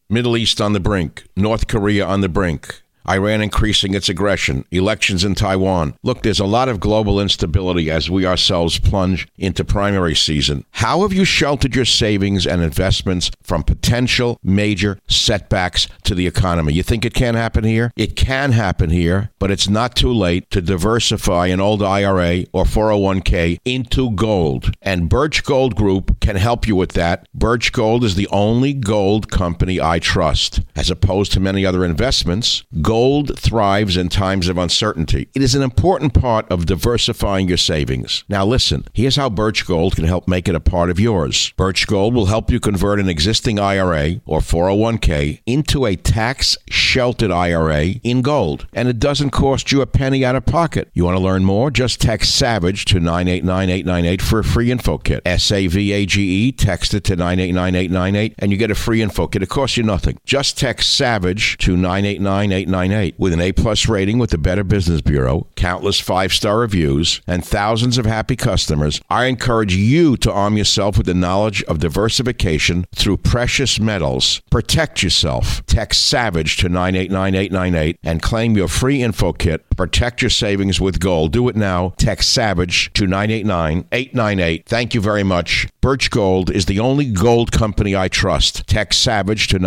Middle East on the brink. North Korea on the brink. Iran increasing its aggression, elections in Taiwan. Look, there's a lot of global instability as we ourselves plunge into primary season. How have you sheltered your savings and investments from potential major setbacks to the economy? You think it can't happen here? It can happen here, but it's not too late to diversify an old IRA or 401k into gold. And Birch Gold Group can help you with that. Birch Gold is the only gold company I trust. As opposed to many other investments, gold thrives in times of uncertainty. It is an important part of diversifying your savings. Now listen, here's how Birch Gold can help make it a part of yours. Birch Gold will help you convert an existing IRA or 401k into a tax-sheltered IRA in gold. And it doesn't cost you a penny out of pocket. You want to learn more? Just text SAVAGE to 989-898 for a free info kit. SAVAGE, text it to 989-898 and you get a free info kit. It costs you nothing. Just text SAVAGE to 989-898. With an A+ rating with the Better Business Bureau, countless 5-star reviews, and thousands of happy customers, I encourage you to arm yourself with the knowledge of diversification through precious metals. Protect yourself. Text SAVAGE to 989-898 and claim your free info kit. Protect your savings with gold. Do it now. Text SAVAGE to 989-898. Thank you very much. Birch Gold is the only gold company I trust. Text SAVAGE to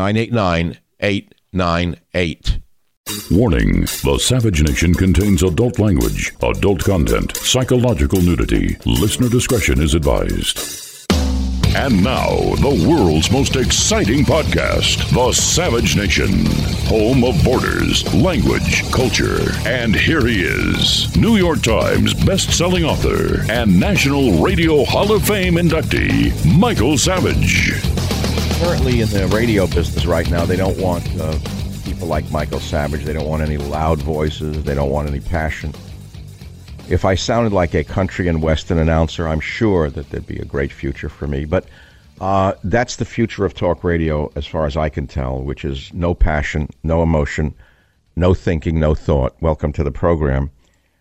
989-898. Warning, the Savage Nation contains adult language, adult content, psychological nudity. Listener discretion is advised. And now, the world's most exciting podcast, The Savage Nation, home of borders, language, culture. And here he is, New York Times best-selling author and National Radio Hall of Fame inductee, Michael Savage. Currently in the radio business right now, they don't want people like Michael Savage. They don't want any loud voices. They don't want any passion. If I sounded like a country and western announcer, I'm sure that there'd be a great future for me. But that's the future of talk radio as far as I can tell, which is no passion, no emotion, no thinking, no thought. Welcome to the program.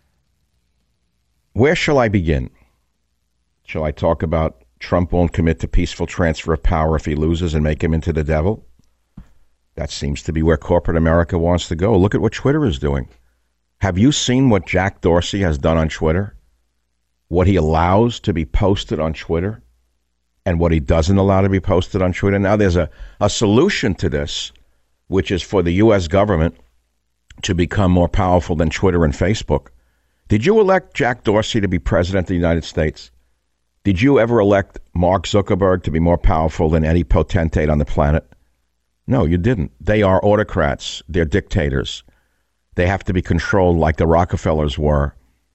Where shall I begin? Shall I talk about Trump won't commit to peaceful transfer of power if he loses and make him into the devil? That seems to be where corporate America wants to go. Look at what Twitter is doing. Have you seen what Jack Dorsey has done on Twitter? What he allows to be posted on Twitter and what he doesn't allow to be posted on Twitter? Now there's a solution to this, which is for the U.S. government to become more powerful than Twitter and Facebook. Did you elect Jack Dorsey to be president of the United States? Did you ever elect Mark Zuckerberg to be more powerful than any potentate on the planet? No, you didn't. They are autocrats. They're dictators. They have to be controlled like the Rockefellers were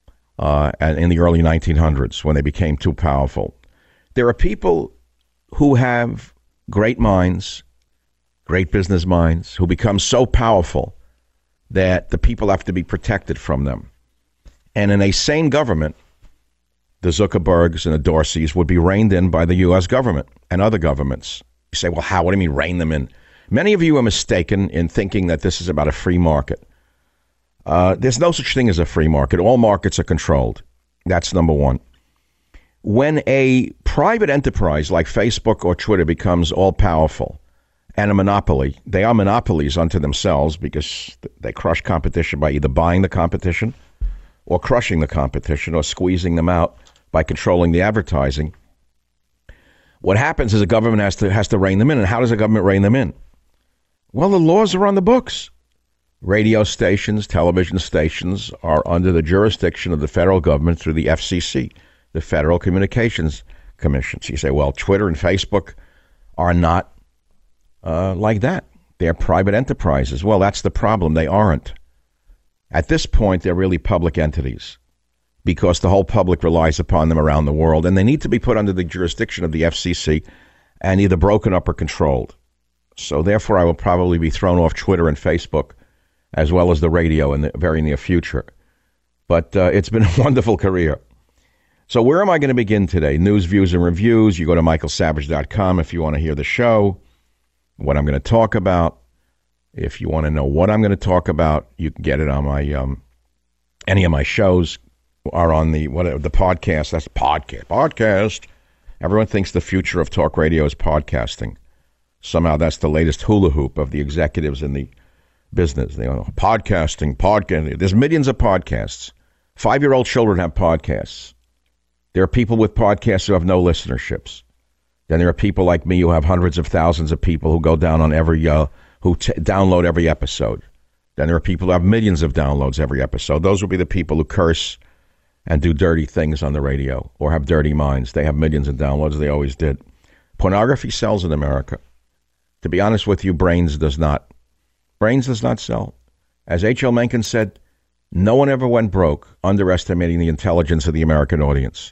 in the early 1900s when they became too powerful. There are people who have great minds, great business minds, who become so powerful that the people have to be protected from them. And in a sane government, the Zuckerbergs and the Dorseys would be reined in by the U.S. government and other governments. You say, well, how? What do you mean rein them in? Many of you are mistaken in thinking that this is about a free market. There's no such thing as a free market. All markets are controlled. That's number one. When a private enterprise like Facebook or Twitter becomes all-powerful and a monopoly, they are monopolies unto themselves because they crush competition by either buying the competition or crushing the competition or squeezing them out by controlling the advertising. What happens is the government has to rein them in. And how does the government rein them in? Well, the laws are on the books. Radio stations, television stations are under the jurisdiction of the federal government through the FCC, the Federal Communications Commission. So you say, well, Twitter and Facebook are not like that. They're private enterprises. Well, that's the problem. They aren't. At this point, they're really public entities because the whole public relies upon them around the world, and they need to be put under the jurisdiction of the FCC and either broken up or controlled. So therefore, I will probably be thrown off Twitter and Facebook as well as the radio in the very near future. But it's been a wonderful career. So where am I going to begin today? News, views, and reviews. You go to michaelsavage.com if you want to hear the show, what I'm going to talk about. If you want to know what I'm going to talk about, you can get it on my any of my shows are on the podcast. That's podcast. Everyone thinks the future of talk radio is podcasting. Somehow that's the latest hula hoop of the executives in the business. They are podcasting. There's millions of podcasts. 5-year-old children have podcasts. There are people with podcasts who have no listenerships. Then there are people like me who have hundreds of thousands of people who go down on every, download every episode. Then there are people who have millions of downloads every episode. Those will be the people who curse and do dirty things on the radio or have dirty minds. They have millions of downloads. They always did. Pornography sells in America. To be honest with you, Brains does not. Brains does not sell. As H.L. Mencken said, no one ever went broke underestimating the intelligence of the American audience.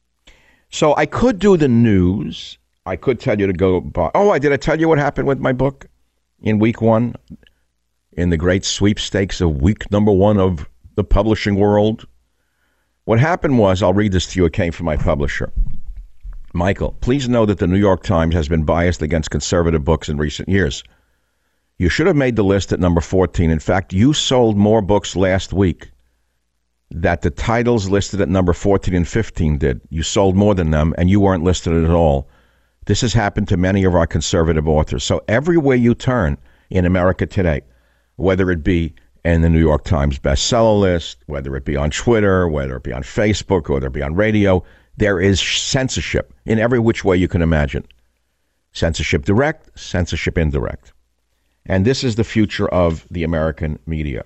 So I could do the news. I could tell you to go buy. Oh, did I tell you what happened with my book in week 1? In the great sweepstakes of week number 1 of the publishing world? What happened was, I'll read this to you. It came from my publisher. Michael, please know that the New York Times has been biased against conservative books in recent years. You should have made the list at number 14. In fact, you sold more books last week that the titles listed at number 14 and 15 did. You sold more than them, and you weren't listed at all. This has happened to many of our conservative authors. So everywhere you turn in America today, whether it be in the New York Times bestseller list, whether it be on Twitter, whether it be on Facebook, whether it be on radio, there is censorship in every which way you can imagine. Censorship direct, censorship indirect. And this is the future of the American media.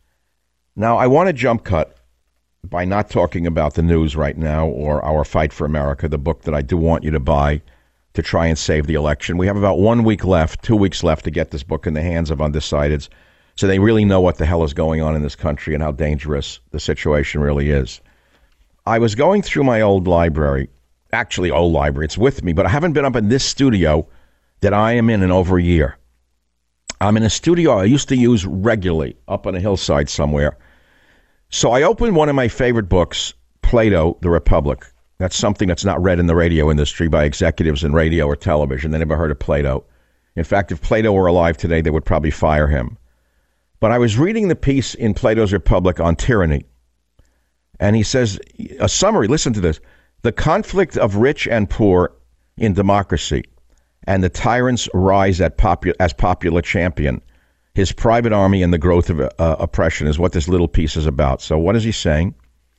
Now, I want to jump cut by not talking about the news right now or Our Fight for America, the book that I do want you to buy to try and save the election. We have about 1 week left, 2 weeks left to get this book in the hands of undecideds so they really know what the hell is going on in this country and how dangerous the situation really is. I was going through my old library, actually old library, it's with me, but I haven't been up in this studio that I am in over a year. I'm in a studio I used to use regularly up on a hillside somewhere. So I opened one of my favorite books, Plato, The Republic. That's something that's not read in the radio industry by executives in radio or television. They never heard of Plato. In fact, if Plato were alive today, they would probably fire him. But I was reading the piece in Plato's Republic on tyranny. And he says, a summary, listen to this. The conflict of rich and poor in democracy and the tyrant's rise as popular champion, his private army and the growth of oppression is what this little piece is about. So what is he saying?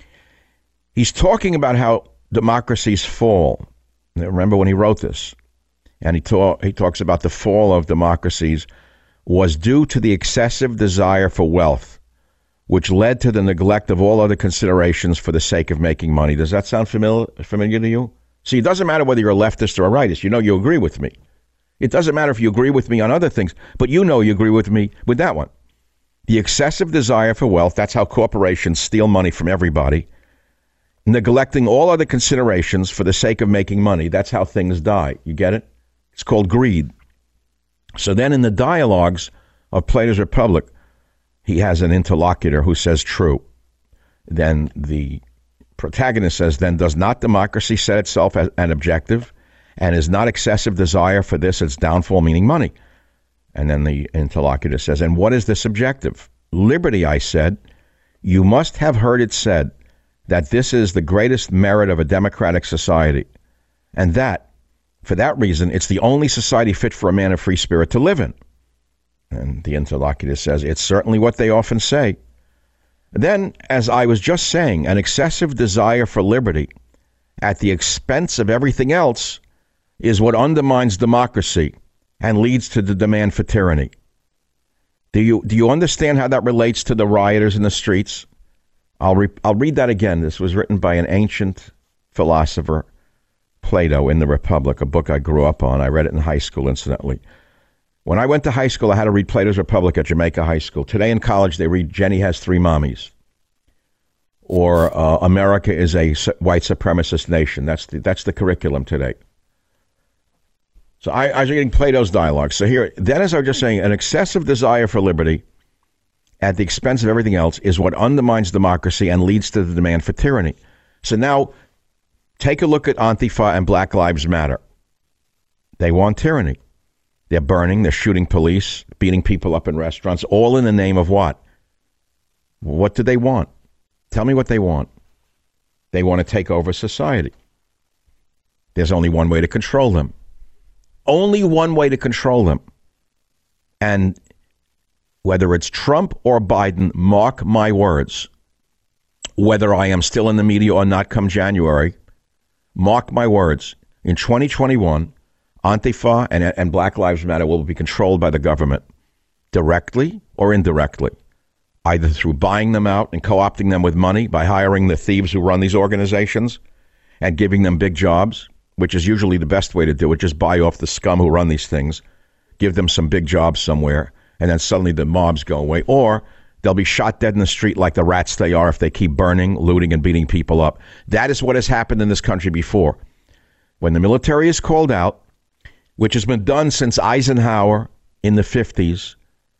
He's talking about how democracies fall. Remember when he wrote this? And he talks about the fall of democracies was due to the excessive desire for wealth, which led to the neglect of all other considerations for the sake of making money. Does that sound familiar to you? See, it doesn't matter whether you're a leftist or a rightist. You know you agree with me. It doesn't matter if you agree with me on other things, but you know you agree with me with that one. The excessive desire for wealth, that's how corporations steal money from everybody. Neglecting all other considerations for the sake of making money, that's how things die. You get it? It's called greed. So then in the dialogues of Plato's Republic, he has an interlocutor who says true. Then the protagonist says, then does not democracy set itself as an objective, and is not excessive desire for this its downfall, meaning money? And then the interlocutor says, and what is this objective? Liberty, I said. You must have heard it said that this is the greatest merit of a democratic society, and that, for that reason, it's the only society fit for a man of free spirit to live in. And the interlocutor says, it's certainly what they often say. Then, as I was just saying, an excessive desire for liberty at the expense of everything else is what undermines democracy and leads to the demand for tyranny. Do you understand how that relates to the rioters in the streets? I'll read that again. This was written by an ancient philosopher, Plato, in The Republic, a book I grew up on. I read it in high school, incidentally. When I went to high school, I had to read Plato's Republic at Jamaica High School. Today in college, they read Jenny Has Three Mommies, or America is a white supremacist nation. That's the curriculum today. So I was reading Plato's dialogue. So here, then as I was just saying, an excessive desire for liberty at the expense of everything else is what undermines democracy and leads to the demand for tyranny. So now, take a look at Antifa and Black Lives Matter. They want tyranny. They're burning, they're shooting police, beating people up in restaurants, all in the name of what? What do they want? Tell me what they want. They want to take over society. There's only one way to control them. Only one way to control them. And whether it's Trump or Biden, mark my words, whether I am still in the media or not come January, mark my words, in 2021, Antifa and Black Lives Matter will be controlled by the government, directly or indirectly, either through buying them out and co-opting them with money by hiring the thieves who run these organizations and giving them big jobs, which is usually the best way to do it. Just buy off the scum who run these things, give them some big jobs somewhere, and then suddenly the mobs go away. Or they'll be shot dead in the street like the rats they are if they keep burning, looting, and beating people up. That is what has happened in this country before. When the military is called out, which has been done since Eisenhower in the 50s,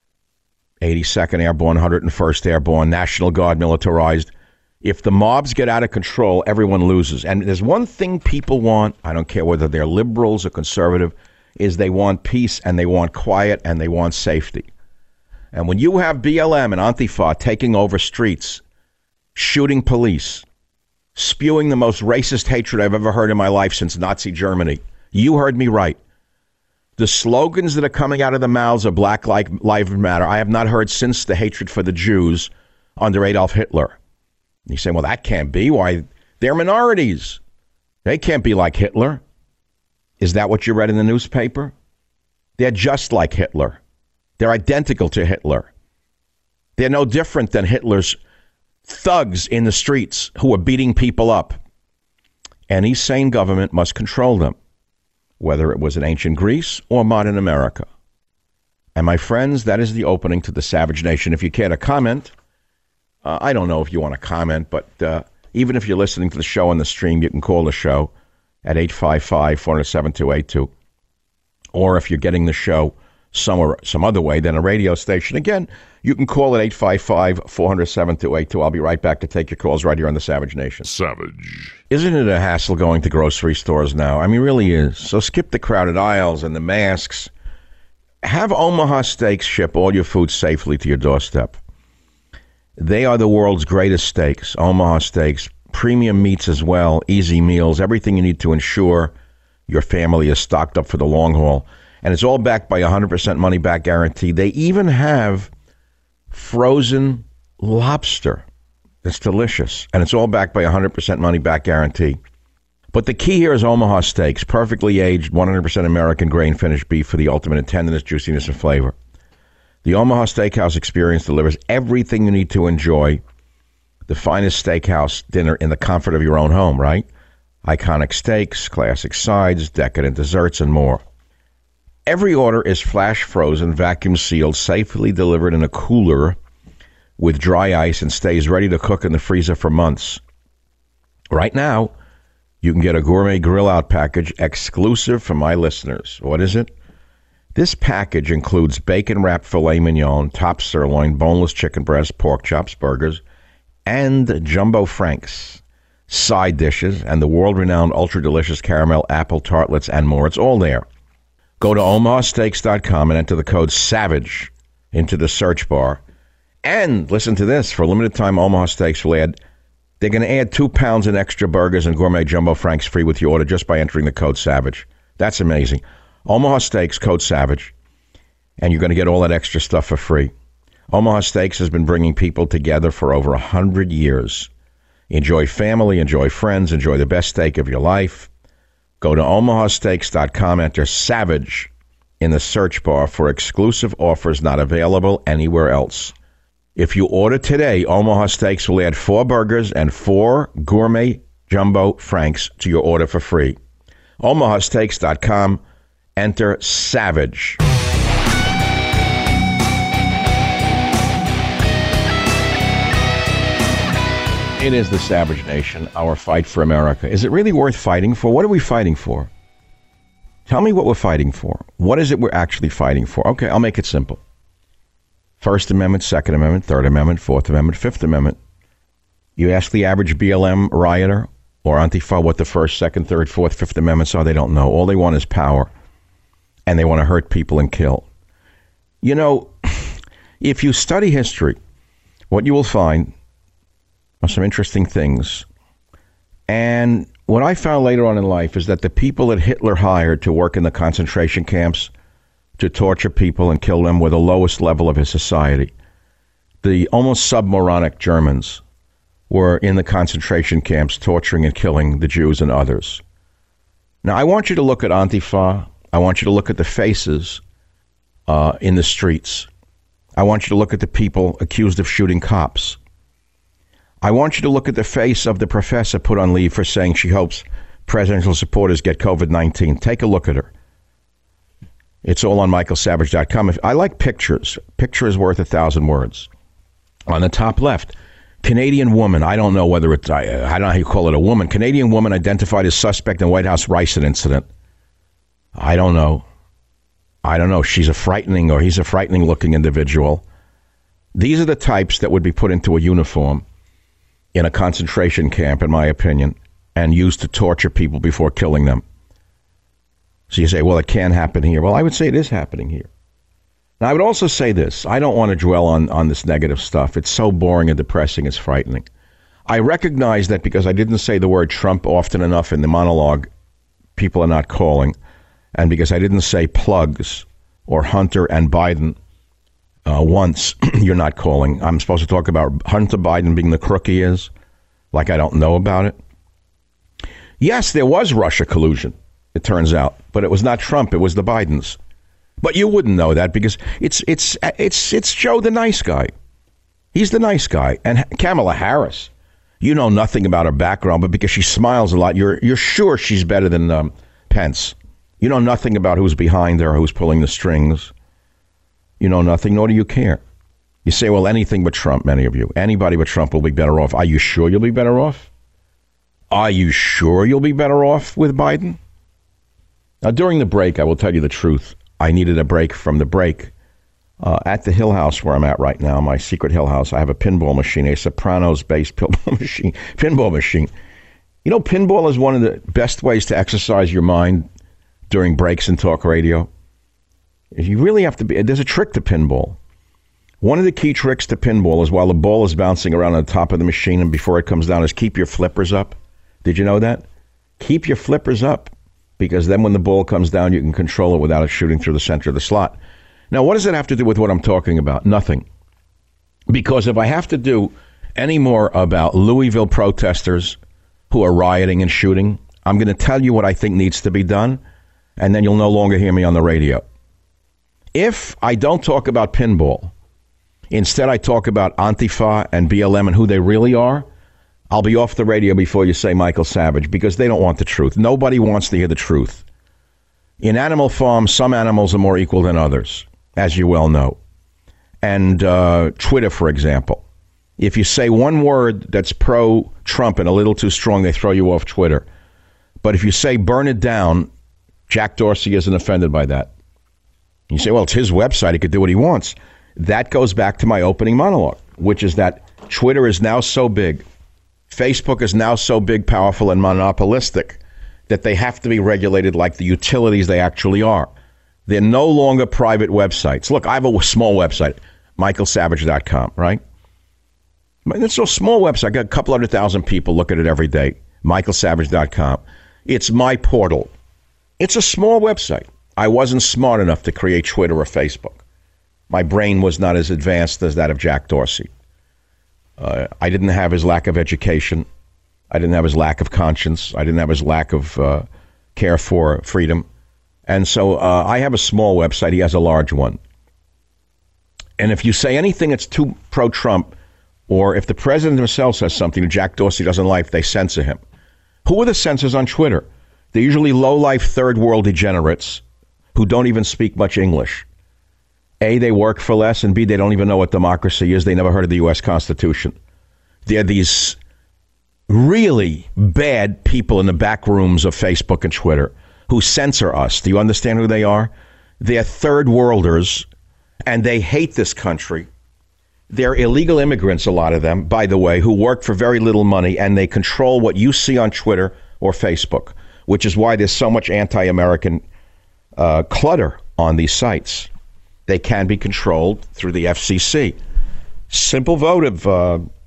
82nd Airborne, 101st Airborne, National Guard militarized. If the mobs get out of control, everyone loses. And there's one thing people want, I don't care whether they're liberals or conservative, is they want peace and they want quiet and they want safety. And when you have BLM and Antifa taking over streets, shooting police, spewing the most racist hatred I've ever heard in my life since Nazi Germany, you heard me right. The slogans that are coming out of the mouths of Black Lives Matter, I have not heard since the hatred for the Jews under Adolf Hitler. You say, well, that can't be. Why? They're minorities. They can't be like Hitler. Is that what you read in the newspaper? They're just like Hitler. They're identical to Hitler. They're no different than Hitler's thugs in the streets who are beating people up. Any sane government must control them, whether it was in ancient Greece or modern America. And my friends, that is the opening to the Savage Nation. If you care to comment, I don't know if you want to comment, but even if you're listening to the show on the stream, you can call the show at 855-407-282. Or if you're getting the show somewhere, some other way than a radio station, again, you can call at 855-407-282. I'll be right back to take your calls right here on the Savage Nation. Savage. Isn't it a hassle going to grocery stores now? I mean, it really is. So skip the crowded aisles and the masks. Have Omaha Steaks ship all your food safely to your doorstep. They are the world's greatest steaks. Omaha Steaks, premium meats as well, easy meals, everything you need to ensure your family is stocked up for the long haul. And it's all backed by a 100% money-back guarantee. They even have frozen lobster. That's delicious. And it's all backed by a 100% money-back guarantee. But the key here is Omaha Steaks, perfectly aged, 100% American grain-finished beef for the ultimate in tenderness, juiciness, and flavor. The Omaha Steakhouse experience delivers everything you need to enjoy the finest steakhouse dinner in the comfort of your own home, right? Iconic steaks, classic sides, decadent desserts, and more. Every order is flash frozen, vacuum sealed, safely delivered in a cooler with dry ice and stays ready to cook in the freezer for months. Right now, you can get a gourmet grill out package exclusive for my listeners. What is it? This package includes bacon-wrapped filet mignon, top sirloin, boneless chicken breast, pork chops, burgers, and jumbo franks, side dishes, and the world-renowned ultra-delicious caramel apple tartlets and more. It's all there. Go to omahasteaks.com and enter the code SAVAGE into the search bar. And listen to this. For a limited time, Omaha Steaks will add, they're going to add 2 pounds in extra burgers and gourmet jumbo franks free with your order just by entering the code SAVAGE. That's amazing. Omaha Steaks, code SAVAGE, and you're going to get all that extra stuff for free. Omaha Steaks has been bringing people together for over 100 years. Enjoy family, enjoy friends, enjoy the best steak of your life. Go to omahasteaks.com, enter SAVAGE in the search bar for exclusive offers not available anywhere else. If you order today, Omaha Steaks will add 4 burgers and 4 gourmet jumbo franks to your order for free. omahasteaks.com, enter SAVAGE. It is the Savage Nation, our fight for America. Is it really worth fighting for? What are we fighting for? Tell me what we're fighting for. What is it we're actually fighting for? Okay, I'll make it simple. First Amendment, Second Amendment, Third Amendment, Fourth Amendment, Fifth Amendment. You ask the average BLM rioter or Antifa what the First, Second, Third, Fourth, Fifth Amendments are, they don't know. All they want is power. And they want to hurt people and kill. You know, if you study history, what you will find are some interesting things. And what I found later on in life is that the people that Hitler hired to work in the concentration camps to torture people and kill them were the lowest level of his society. The almost submoronic Germans were in the concentration camps torturing and killing the Jews and others. Now, I want you to look at Antifa. I want you to look at the faces in the streets. I want you to look at the people accused of shooting cops. I want you to look at the face of the professor put on leave for saying she hopes presidential supporters get COVID-19. Take a look at her. It's all on michaelsavage.com. I like pictures. Picture is worth 1,000 words. On the top left, Canadian woman. I don't know whether it's, I don't know how you call it a woman. Canadian woman identified as suspect in White House ricin incident. I don't know. She's a frightening, or he's a frightening looking individual. These are the types that would be put into a uniform in a concentration camp, in my opinion, and used to torture people before killing them. So you say, well, it can't happen here. Well, I would say it is happening here. Now, I would also say this. I don't want to dwell on this negative stuff. It's so boring and depressing, it's frightening. I recognize that because I didn't say the word Trump often enough in the monologue, people are not calling. And because I didn't say plugs or Hunter and Biden once, you're not calling. I'm supposed to talk about Hunter Biden being the crook he is, like I don't know about it. Yes, there was Russia collusion, it turns out, but it was not Trump, it was the Bidens. But you wouldn't know that because it's Joe the nice guy. He's the nice guy. And Kamala Harris, you know nothing about her background, but because she smiles a lot, you're sure she's better than Pence. You know nothing about who's behind her, who's pulling the strings. You know nothing, nor do you care. You say, well, anything but Trump, many of you. Anybody but Trump will be better off. Are you sure you'll be better off? Are you sure you'll be better off with Biden? Now, during the break, I will tell you the truth. I needed a break from the break. At the Hill House where I'm at right now, my secret Hill House, I have a pinball machine, a Sopranos-based pinball machine. You know, pinball is one of the best ways to exercise your mind during breaks in talk radio. You really have to be, there's a trick to pinball. One of the key tricks to pinball is while the ball is bouncing around on the top of the machine and before it comes down is keep your flippers up. Did you know that? Keep your flippers up, because then when the ball comes down, you can control it without it shooting through the center of the slot. Now, what does it have to do with what I'm talking about? Nothing. Because if I have to do any more about Louisville protesters who are rioting and shooting, I'm going to tell you what I think needs to be done, and then you'll no longer hear me on the radio. If I don't talk about pinball, instead I talk about Antifa and BLM and who they really are, I'll be off the radio before you say Michael Savage, because they don't want the truth. Nobody wants to hear the truth. In Animal Farm, some animals are more equal than others, as you well know. And Twitter, for example. If you say one word that's pro-Trump and a little too strong, they throw you off Twitter. But if you say burn it down, Jack Dorsey isn't offended by that. You say, well, it's his website. He could do what he wants. That goes back to my opening monologue, which is that Twitter is now so big, Facebook is now so big, powerful, and monopolistic that they have to be regulated like the utilities they actually are. They're no longer private websites. Look, I have a small website, michaelsavage.com, right? It's a small website. I got a couple 100,000 people look at it every day, michaelsavage.com. It's my portal. It's a small website. I wasn't smart enough to create Twitter or Facebook. My brain was not as advanced as that of Jack Dorsey. I didn't have his lack of education. I didn't have his lack of conscience. I didn't have his lack of care for freedom. And so I have a small website. He has a large one. And if you say anything that's too pro-Trump, or if the president himself says something that Jack Dorsey doesn't like, they censor him. Who are the censors on Twitter? They're usually low-life third-world degenerates who don't even speak much English. A, they work for less, and B, they don't even know what democracy is. They never heard of the U.S. Constitution. They're these really bad people in the back rooms of Facebook and Twitter who censor us. Do you understand who they are? They're third worlders, and they hate this country. They're illegal immigrants, a lot of them, by the way, who work for very little money, and they control what you see on Twitter or Facebook, which is why there's so much anti-American clutter on these sites. They can be controlled through the FCC. Simple vote of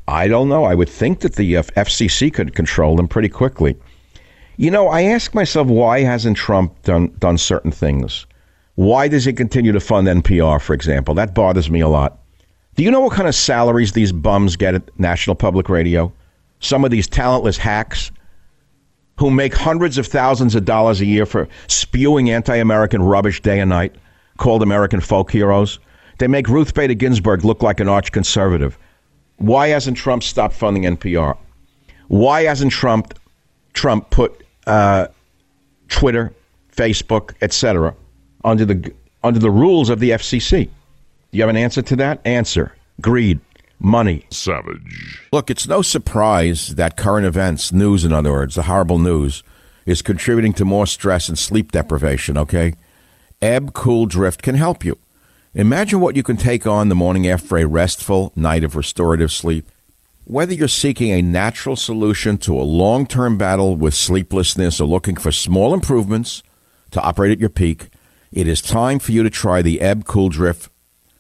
I don't know. I would think that the FCC could control them pretty quickly. You know, I ask myself, why hasn't Trump done certain things? Why does he continue to fund NPR, for example? That bothers me a lot. Do you know what kind of salaries these bums get at National Public Radio? Some of these talentless hacks who make hundreds of thousands of dollars a year for spewing anti-American rubbish day and night, called American folk heroes. They make Ruth Bader Ginsburg look like an arch conservative. Why hasn't Trump stopped funding NPR? Why hasn't Trump put Twitter, Facebook, etc. under the rules of the FCC? Do you have an answer to that? Answer: greed, money. Savage. Look, it's no surprise that current events, news in other words, the horrible news, is contributing to more stress and sleep deprivation, okay? Ebb Cool Drift can help you. Imagine what you can take on the morning after a restful night of restorative sleep. Whether you're seeking a natural solution to a long-term battle with sleeplessness or looking for small improvements to operate at your peak, it is time for you to try the Ebb Cool Drift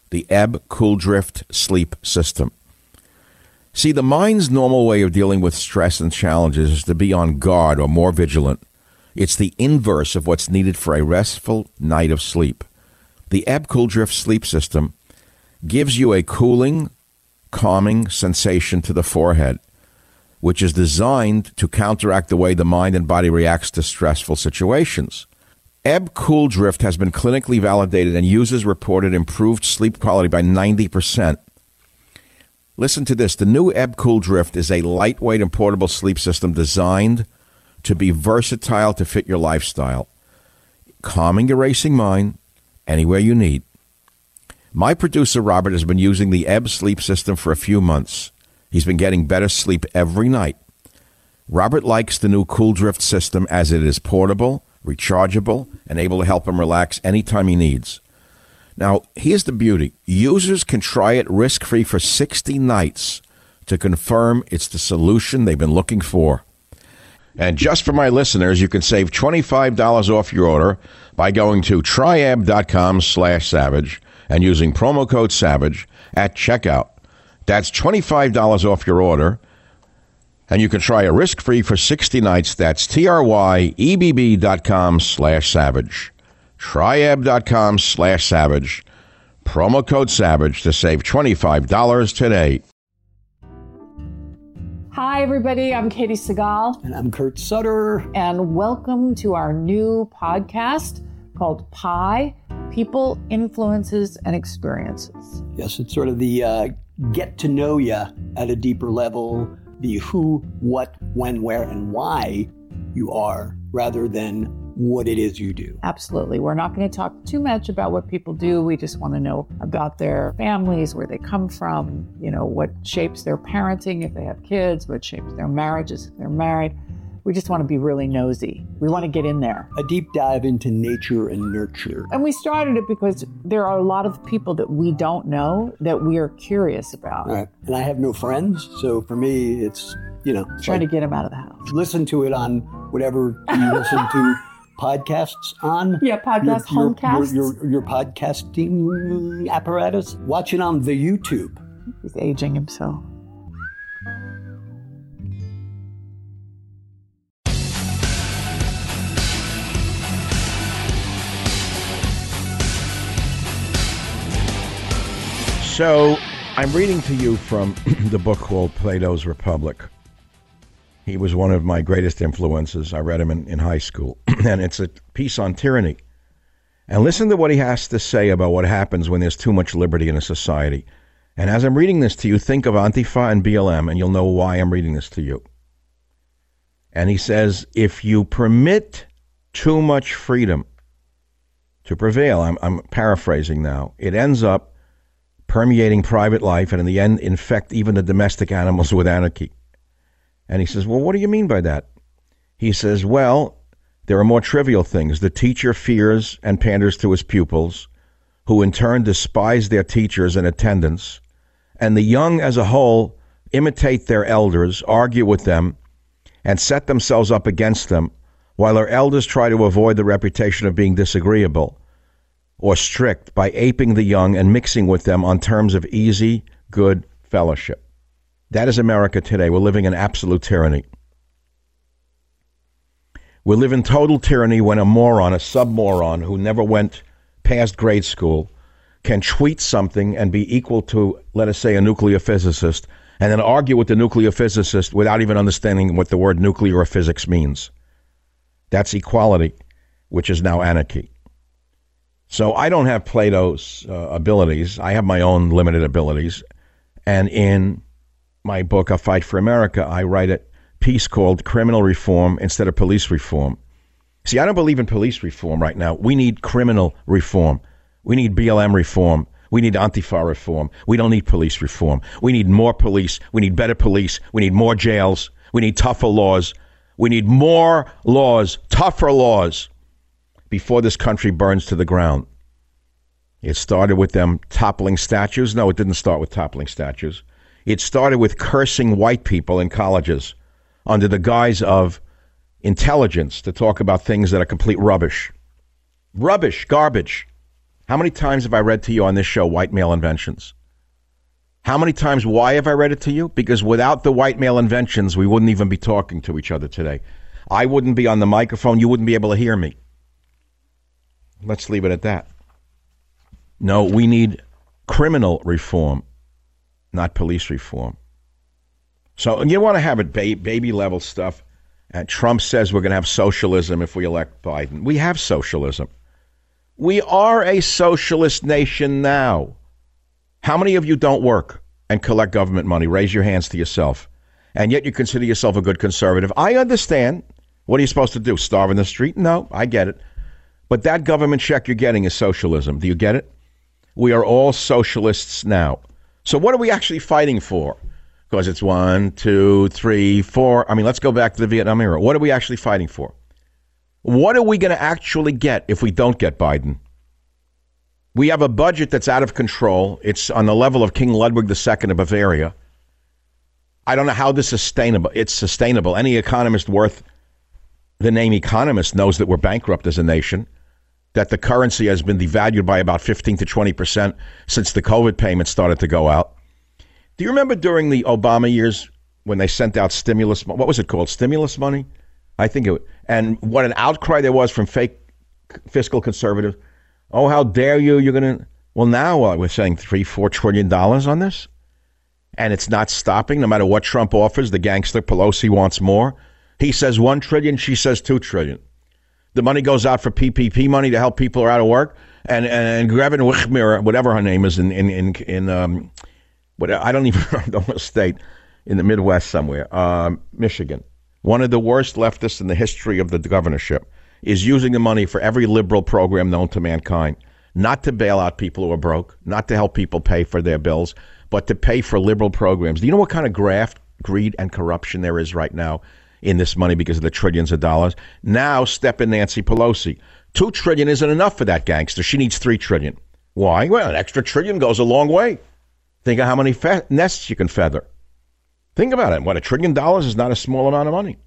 sleep system. See, the mind's normal way of dealing with stress and challenges is to be on guard or more vigilant. It's the inverse of what's needed for a restful night of sleep. The Ebb Cool Drift sleep system gives you a cooling, calming sensation to the forehead, which is designed to counteract the way the mind and body reacts to stressful situations. Ebb Cool Drift has been clinically validated, and users reported improved sleep quality by 90%. Listen to this. The new Ebb Cool Drift is a lightweight and portable sleep system designed to be versatile to fit your lifestyle, calming your racing mind anywhere you need. My producer, Robert, has been using the Ebb sleep system for a few months. He's been getting better sleep every night. Robert likes the new Cool Drift system as it is portable, rechargeable, and able to help him relax anytime he needs. Now, here's the beauty. Users can try it risk-free for 60 nights to confirm it's the solution they've been looking for. And just for my listeners, you can save $25 off your order by going to tryebb.com/savage and using promo code SAVAGE at checkout. That's $25 off your order, and you can try it risk-free for 60 nights. That's tryebb.com/savage. tryebb.com/savage. Promo code SAVAGE to save $25 today. Hi, everybody. I'm Katie Segal. And I'm Kurt Sutter. And welcome to our new podcast called PIE, People, Influences, and Experiences. Yes, it's sort of the get to know you at a deeper level, the who, what, when, where, and why you are, rather than what it is you do. Absolutely. We're not going to talk too much about what people do. We just want to know about their families, where they come from, you know, what shapes their parenting if they have kids, what shapes their marriages if they're married. We just want to be really nosy. We want to get in there. A deep dive into nature and nurture. And we started it because there are a lot of people that we don't know that we are curious about. Right. And I have no friends, so for me, it's, you know. Trying to get them out of the house. Listen to it on whatever you listen to podcasts on. Yeah, homecasts. Your podcasting apparatus. Watch it on the YouTube. He's aging himself. So, I'm reading to you from the book called Plato's Republic. He was one of my greatest influences. I read him in high school. And it's a piece on tyranny. And listen to what he has to say about what happens when there's too much liberty in a society. And as I'm reading this to you, think of Antifa and BLM, and you'll know why I'm reading this to you. And he says, if you permit too much freedom to prevail, I'm paraphrasing now, it ends up permeating private life and in the end infect even the domestic animals with anarchy. And he says, well, what do you mean by that? He says, well, there are more trivial things. The teacher fears and panders to his pupils, who in turn despise their teachers and attendants. And the young as a whole imitate their elders, argue with them, and set themselves up against them, while their elders try to avoid the reputation of being disagreeable or strict by aping the young and mixing with them on terms of easy, good fellowship. That is America today. We're living in absolute tyranny. We live in total tyranny when a moron, a sub-moron who never went past grade school can tweet something and be equal to, let us say, a nuclear physicist, and then argue with the nuclear physicist without even understanding what the word nuclear or physics means. That's equality, which is now anarchy. So I don't have Plato's abilities. I have my own limited abilities. And in my book, A Fight for America, I write a piece called Criminal Reform Instead of Police Reform. See, I don't believe in police reform right now. We need criminal reform. We need BLM reform. We need Antifa reform. We don't need police reform. We need more police. We need better police. We need more jails. We need tougher laws. We need more laws, tougher laws, before this country burns to the ground. It started with them toppling statues. No, it didn't start with toppling statues. It started with cursing white people in colleges under the guise of intelligence to talk about things that are complete rubbish. Rubbish, garbage. How many times have I read to you on this show white male inventions? How many times, why have I read it to you? Because without the white male inventions, we wouldn't even be talking to each other today. I wouldn't be on the microphone. You wouldn't be able to hear me. Let's leave it at that. No, we need criminal reform, not police reform. So you want to have it baby level stuff. And Trump says we're going to have socialism if we elect Biden. We have socialism. We are a socialist nation now. How many of you don't work and collect government money? Raise your hands to yourself. And yet you consider yourself a good conservative. I understand. What are you supposed to do? Starve in the street? No, I get it. But that government check you're getting is socialism. Do you get it? We are all socialists now. So what are we actually fighting for? Because it's 1, 2, 3, 4. I mean, let's go back to the Vietnam era. What are we actually fighting for? What are we going to actually get if we don't get Biden? We have a budget that's out of control. It's on the level of King Ludwig II of Bavaria. I don't know how this is sustainable. It's sustainable. Any economist worth the name economist knows that we're bankrupt as a nation, that the currency has been devalued by about 15 to 20% since the COVID payments started to go out. Do you remember during the Obama years when they sent out stimulus? What was it called? Stimulus money? I think it. And what an outcry there was from fake fiscal conservatives. Oh, how dare you? You're going to. Well, now we're saying $3-4 trillion on this. And it's not stopping. No matter what Trump offers, the gangster Pelosi wants more. He says $1 trillion. She says $2 trillion. The money goes out for PPP money to help people who are out of work. And Grevin Wichmir, whatever her name is in what I don't even know the state, in the Midwest somewhere, Michigan. One of the worst leftists in the history of the governorship is using the money for every liberal program known to mankind, not to bail out people who are broke, not to help people pay for their bills, but to pay for liberal programs. Do you know what kind of graft, greed, and corruption there is right now in this money because of the trillions of dollars? Now step in Nancy Pelosi. $2 trillion isn't enough for that gangster. She needs $3 trillion. Why? Well, an extra trillion goes a long way. Think of how many nests you can feather. Think about it. What, $1 trillion is not a small amount of money.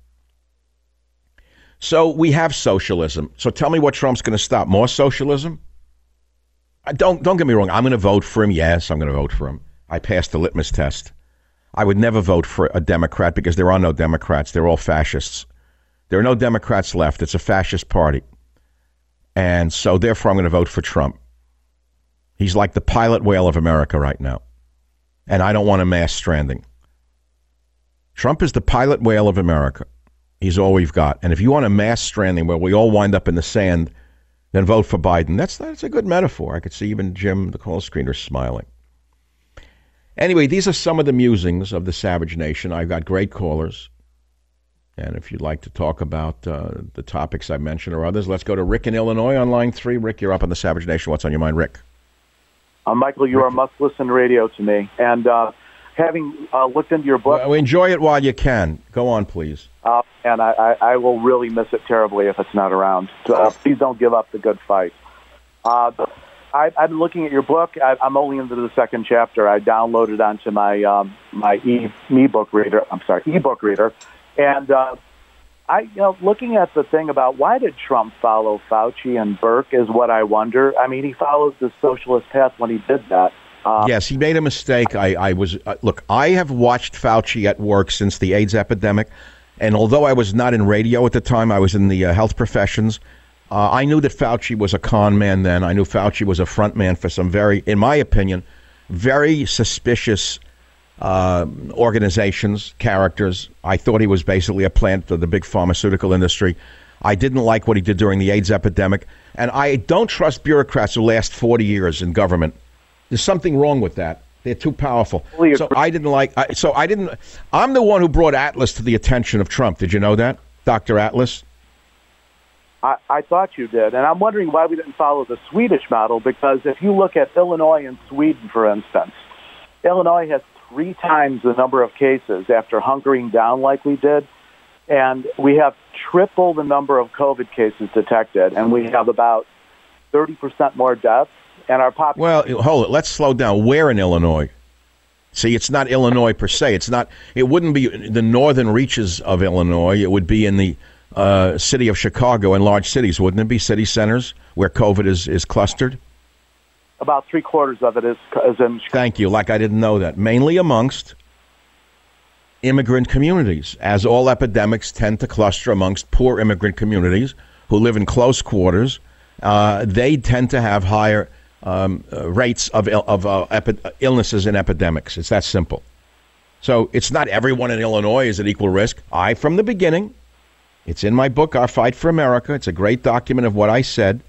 So we have socialism. So tell me what Trump's going to stop. More socialism? Don't get me wrong. I'm going to vote for him. Yes, I'm going to vote for him. I passed the litmus test. I would never vote for a Democrat because there are no Democrats. They're all fascists. There are no Democrats left. It's a fascist party. And so therefore I'm going to vote for Trump. He's like the pilot whale of America right now. And I don't want a mass stranding. Trump is the pilot whale of America. He's all we've got. And if you want a mass stranding where we all wind up in the sand, then vote for Biden. That's a good metaphor. I could see even Jim, the call screener, smiling. Anyway, these are some of the musings of the Savage Nation. I've got great callers. And if you'd like to talk about the topics I mentioned or others, let's go to Rick in Illinois on line 3. Rick, you're up on the Savage Nation. What's on your mind, Rick? Michael, you are must-listen radio to me. And having looked into your book... Well, enjoy it while you can. Go on, please. And I will really miss it terribly if it's not around. So, please don't give up the good fight. I've been looking at your book. I'm only into the second chapter. I downloaded onto my ebook reader. And looking at the thing about why did Trump follow Fauci and Burke is what I wonder. I mean, he follows the socialist path when he did that. Yes, he made a mistake. Look, I have watched Fauci at work since the AIDS epidemic, and although I was not in radio at the time, I was in the health professions. I knew that Fauci was a con man then. I knew Fauci was a front man for some very, in my opinion, very suspicious organizations, characters. I thought he was basically a plant of the big pharmaceutical industry. I didn't like what he did during the AIDS epidemic, and I don't trust bureaucrats who last 40 years in government. There's something wrong with that. They're too powerful. So I didn't like. I'm the one who brought Atlas to the attention of Trump. Did you know that, Dr. Atlas? I thought you did, and I'm wondering why we didn't follow the Swedish model, because if you look at Illinois and Sweden, for instance, Illinois has 3 times the number of cases after hunkering down like we did, and we have triple the number of COVID cases detected, and we have about 30% more deaths, and our population... Well, hold it. Let's slow down. Where in Illinois? See, it's not Illinois per se. It wouldn't be the northern reaches of Illinois. It would be in the city of Chicago and large cities, wouldn't it be? City centers where COVID is clustered? About 3/4 of it is in Chicago. Thank you. Like I didn't know that. Mainly amongst immigrant communities, as all epidemics tend to cluster amongst poor immigrant communities who live in close quarters. They tend to have higher rates of illnesses and epidemics. It's that simple. So it's not everyone in Illinois is at equal risk. From the beginning, it's in my book, Our Fight for America. It's a great document of what I said.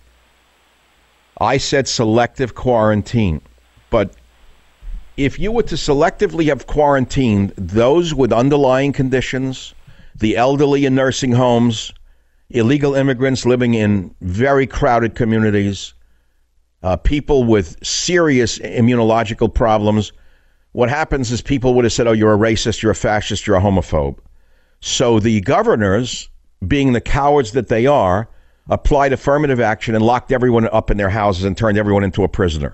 I said selective quarantine. But if you were to selectively have quarantined those with underlying conditions, the elderly in nursing homes, illegal immigrants living in very crowded communities, people with serious immunological problems, what happens is people would have said, oh, you're a racist, you're a fascist, you're a homophobe. So the governors, being the cowards that they are, applied affirmative action and locked everyone up in their houses and turned everyone into a prisoner.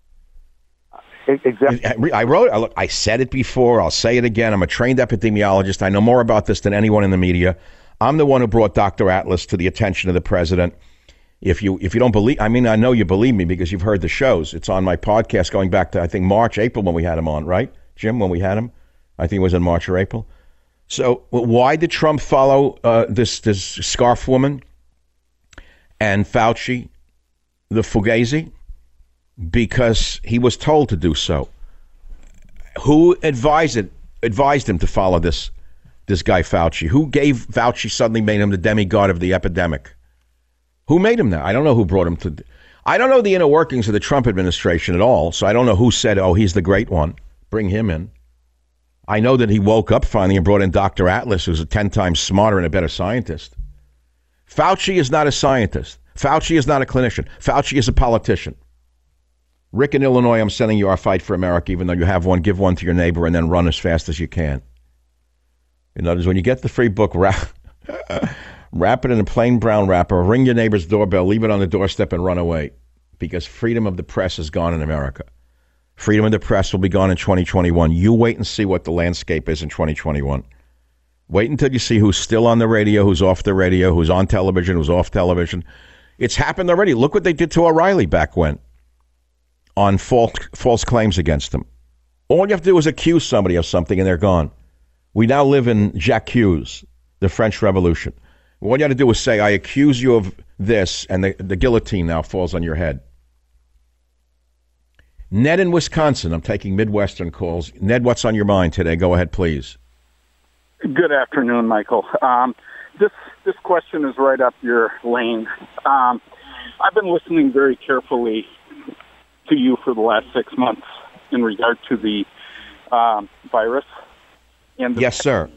Exactly. I said it before. I'll say it again. I'm a trained epidemiologist. I know more about this than anyone in the media. I'm the one who brought Dr. Atlas to the attention of the president. If you don't believe, I mean, I know you believe me because you've heard the shows. It's on my podcast going back to, I think, March, April when we had him on, right, Jim, when we had him? I think it was in March or April. So why did Trump follow this scarf woman and Fauci, the Fugazi? Because he was told to do so. Who advised him to follow this guy Fauci? Who gave Fauci, suddenly made him the demigod of the epidemic? Who made him that? I don't know who brought him to... I don't know the inner workings of the Trump administration at all, so I don't know who said, oh, he's the great one. Bring him in. I know that he woke up finally and brought in Dr. Atlas, who's 10 times smarter and a better scientist. Fauci is not a scientist. Fauci is not a clinician. Fauci is a politician. Rick in Illinois, I'm sending you Our Fight for America, even though you have one. Give one to your neighbor and then run as fast as you can. In other words, when you get the free book, wrap it in a plain brown wrapper, ring your neighbor's doorbell, leave it on the doorstep, and run away. Because freedom of the press is gone in America. Freedom of the press will be gone in 2021. You wait and see what the landscape is in 2021. Wait until you see who's still on the radio, who's off the radio, who's on television, who's off television. It's happened already. Look what they did to O'Reilly back when, on false claims against them. All you have to do is accuse somebody of something and they're gone. We now live in J'accuse, the French Revolution. What you have to do is say, I accuse you of this, and the guillotine now falls on your head. Ned in Wisconsin, I'm taking Midwestern calls. Ned, what's on your mind today? Go ahead, please. Good afternoon, Michael. This question is right up your lane. I've been listening very carefully to you for the last 6 months in regard to the virus. And the yes, sir.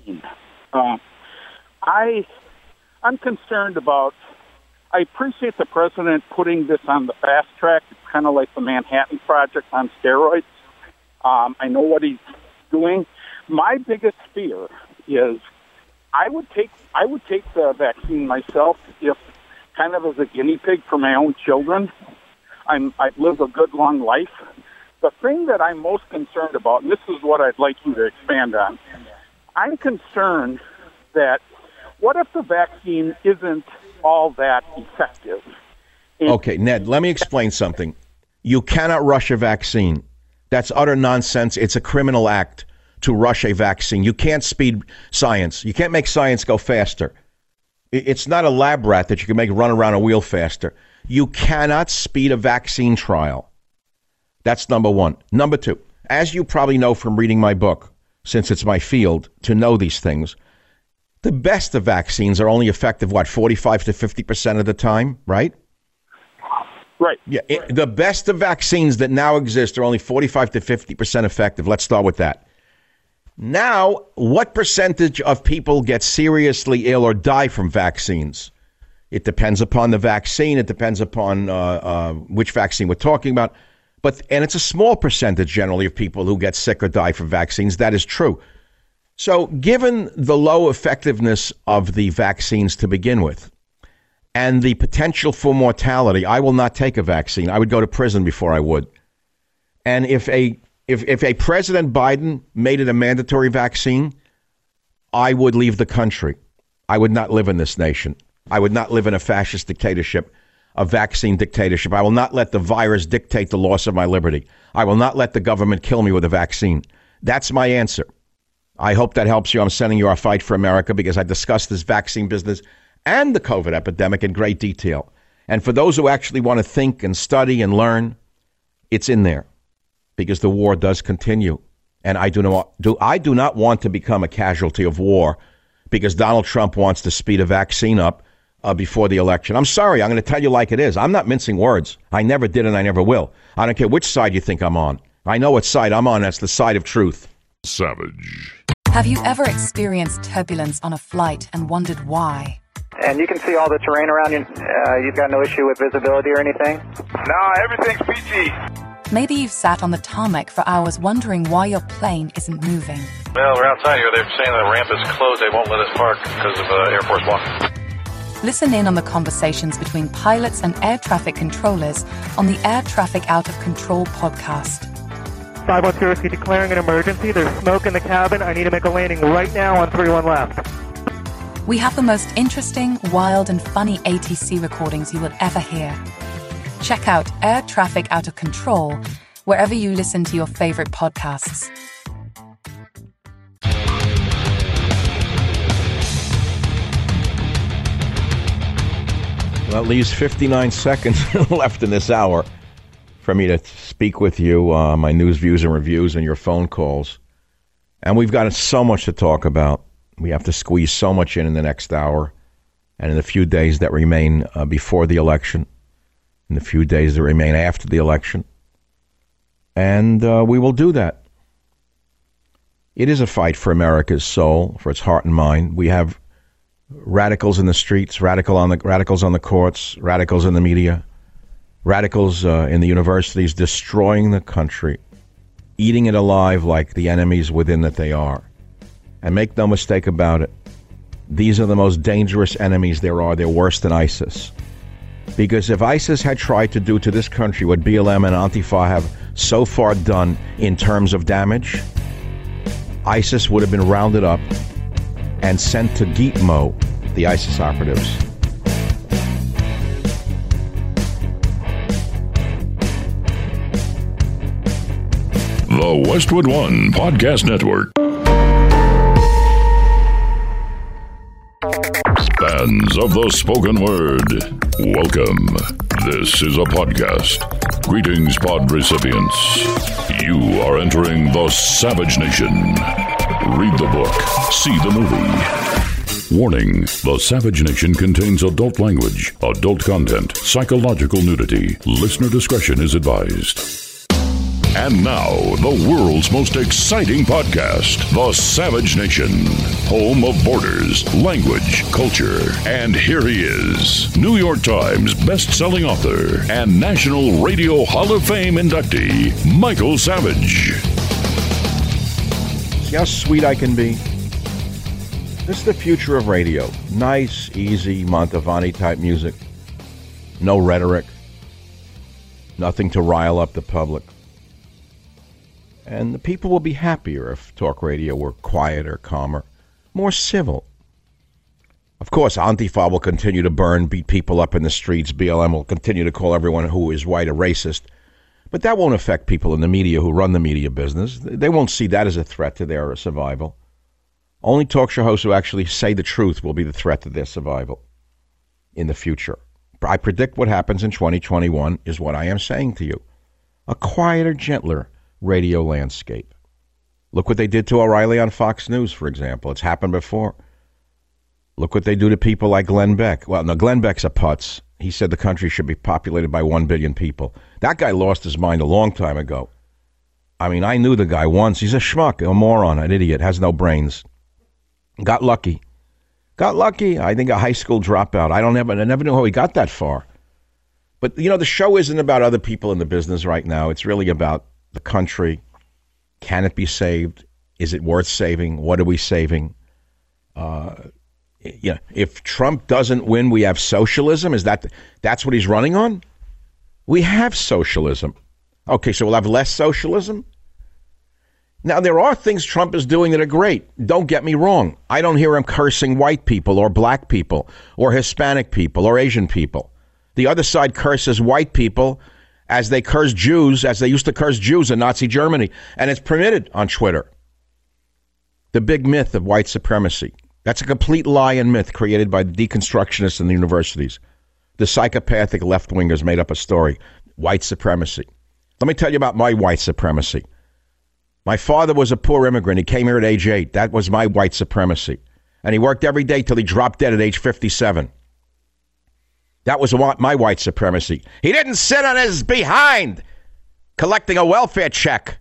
I'm concerned about, I appreciate the president putting this on the fast track. It's kind of like the Manhattan Project on steroids. I know what he's doing. My biggest fear is I would take the vaccine myself if kind of as a guinea pig for my own children. I've lived a good long life. The thing that I'm most concerned about, and this is what I'd like you to expand on, I'm concerned that what if the vaccine isn't all that effective? Okay, Ned, let me explain something. You cannot rush a vaccine. That's utter nonsense. It's a criminal act to rush a vaccine. You can't speed science. You can't make science go faster. It's not a lab rat that you can make run around a wheel faster. You cannot speed a vaccine trial. That's number one. Number two, as you probably know from reading my book, since it's my field to know these things, the best of vaccines are only effective, 45 to 50% of the time, right? Right. Yeah. The best of vaccines that now exist are only 45 to 50% effective. Let's start with that. Now, what percentage of people get seriously ill or die from vaccines? It depends upon the vaccine. It depends upon which vaccine we're talking about. And it's a small percentage generally of people who get sick or die from vaccines. That is true. So given the low effectiveness of the vaccines to begin with and the potential for mortality, I will not take a vaccine. I would go to prison before I would. And if a President Biden made it a mandatory vaccine, I would leave the country. I would not live in this nation. I would not live in a fascist dictatorship, a vaccine dictatorship. I will not let the virus dictate the loss of my liberty. I will not let the government kill me with a vaccine. That's my answer. I hope that helps you. I'm sending you our Fight for America because I discussed this vaccine business and the COVID epidemic in great detail. And for those who actually want to think and study and learn, it's in there because the war does continue. And I do not want to become a casualty of war because Donald Trump wants to speed a vaccine up before the election. I'm sorry. I'm going to tell you like it is. I'm not mincing words. I never did and I never will. I don't care which side you think I'm on. I know what side I'm on. That's the side of truth. Savage. Have you ever experienced turbulence on a flight and wondered why? And you can see all the terrain around you. You've got no issue with visibility or anything? No, everything's PG. Maybe you've sat on the tarmac for hours wondering why your plane isn't moving. Well, we're outside here. They're saying the ramp is closed. They won't let us park because of Air Force One. Listen in on the conversations between pilots and air traffic controllers on the Air Traffic Out of Control podcast. 510 declaring an emergency. There's smoke in the cabin. I need to make a landing right now on 31 left. We have the most interesting, wild, and funny ATC recordings you will ever hear. Check out Air Traffic Out of Control wherever you listen to your favorite podcasts. Well, it leaves 59 seconds left in this hour for me to speak with you, my news, views, and reviews, and your phone calls. And we've got so much to talk about. We have to squeeze so much in the next hour and in the few days that remain before the election, in the few days that remain after the election. And we will do that. It is a fight for America's soul, for its heart and mind. We have radicals in the streets, radicals on the courts, radicals in the media, radicals in the universities destroying the country, eating it alive like the enemies within that they are. And make no mistake about it, these are the most dangerous enemies there are. They're worse than ISIS. Because if ISIS had tried to do to this country what BLM and Antifa have so far done in terms of damage, ISIS would have been rounded up and sent to Gitmo, the ISIS operatives. The Westwood One Podcast Network. Fans of the spoken word, welcome. This is a podcast. Greetings, pod recipients. You are entering the Savage Nation. Read the book, see the movie. Warning, the Savage Nation contains adult language, adult content, psychological nudity. Listener discretion is advised. And now, the world's most exciting podcast, The Savage Nation, home of borders, language, culture. And here he is, New York Times best-selling author and National Radio Hall of Fame inductee, Michael Savage. See how sweet I can be? This is the future of radio. Nice, easy, Mantovani-type music. No rhetoric. Nothing to rile up the public. And the people will be happier if talk radio were quieter, calmer, more civil. Of course, Antifa will continue to burn, beat people up in the streets. BLM will continue to call everyone who is white a racist. But that won't affect people in the media who run the media business. They won't see that as a threat to their survival. Only talk show hosts who actually say the truth will be the threat to their survival in the future. I predict what happens in 2021 is what I am saying to you. A quieter, gentler radio landscape. Look what they did to O'Reilly on Fox News, for example. It's happened before. Look what they do to people like Glenn Beck. Well, no, Glenn Beck's a putz. He said the country should be populated by 1 billion people. That guy lost his mind a long time ago. I mean, I knew the guy once. He's a schmuck, a moron, an idiot, has no brains. Got lucky. I think a high school dropout. I never knew how he got that far. But, you know, the show isn't about other people in the business right now. It's really about the country. Can it be saved? Is it worth saving? What are we saving? If Trump doesn't win, we have socialism. That's what he's running on? We have socialism. Okay, so we'll have less socialism? Now, there are things Trump is doing that are great. Don't get me wrong. I don't hear him cursing white people or black people or Hispanic people or Asian people. The other side curses white people as they curse Jews, as they used to curse Jews in Nazi Germany. And it's permitted on Twitter. The big myth of white supremacy. That's a complete lie and myth created by the deconstructionists in the universities. The psychopathic left-wingers made up a story. White supremacy. Let me tell you about my white supremacy. My father was a poor immigrant. He came here at age 8. That was my white supremacy. And he worked every day till he dropped dead at age 57. That was my white supremacy. He didn't sit on his behind collecting a welfare check,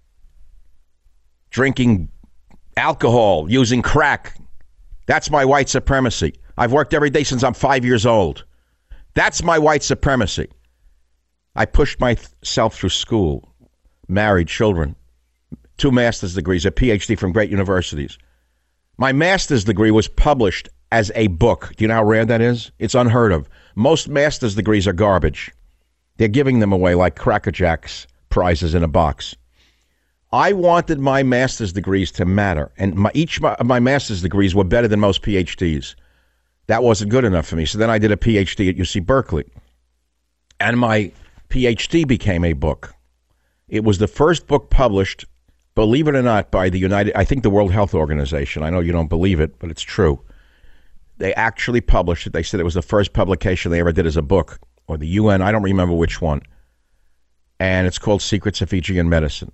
drinking alcohol, using crack. That's my white supremacy. I've worked every day since I'm 5 years old. That's my white supremacy. I pushed myself through school, married, children, 2 master's degrees, a PhD from great universities. My master's degree was published as a book. Do you know how rare that is? It's unheard of. Most master's degrees are garbage. They're giving them away like Cracker Jacks prizes in a box. I wanted my master's degrees to matter, and each of my master's degrees were better than most PhDs. That wasn't good enough for me, so then I did a PhD at UC Berkeley. And my PhD became a book. It was the first book published, believe it or not, by the World Health Organization. I know you don't believe it, but it's true. They actually published it. They said it was the first publication they ever did as a book, or the UN, I don't remember which one. And it's called Secrets of Fijian Medicine.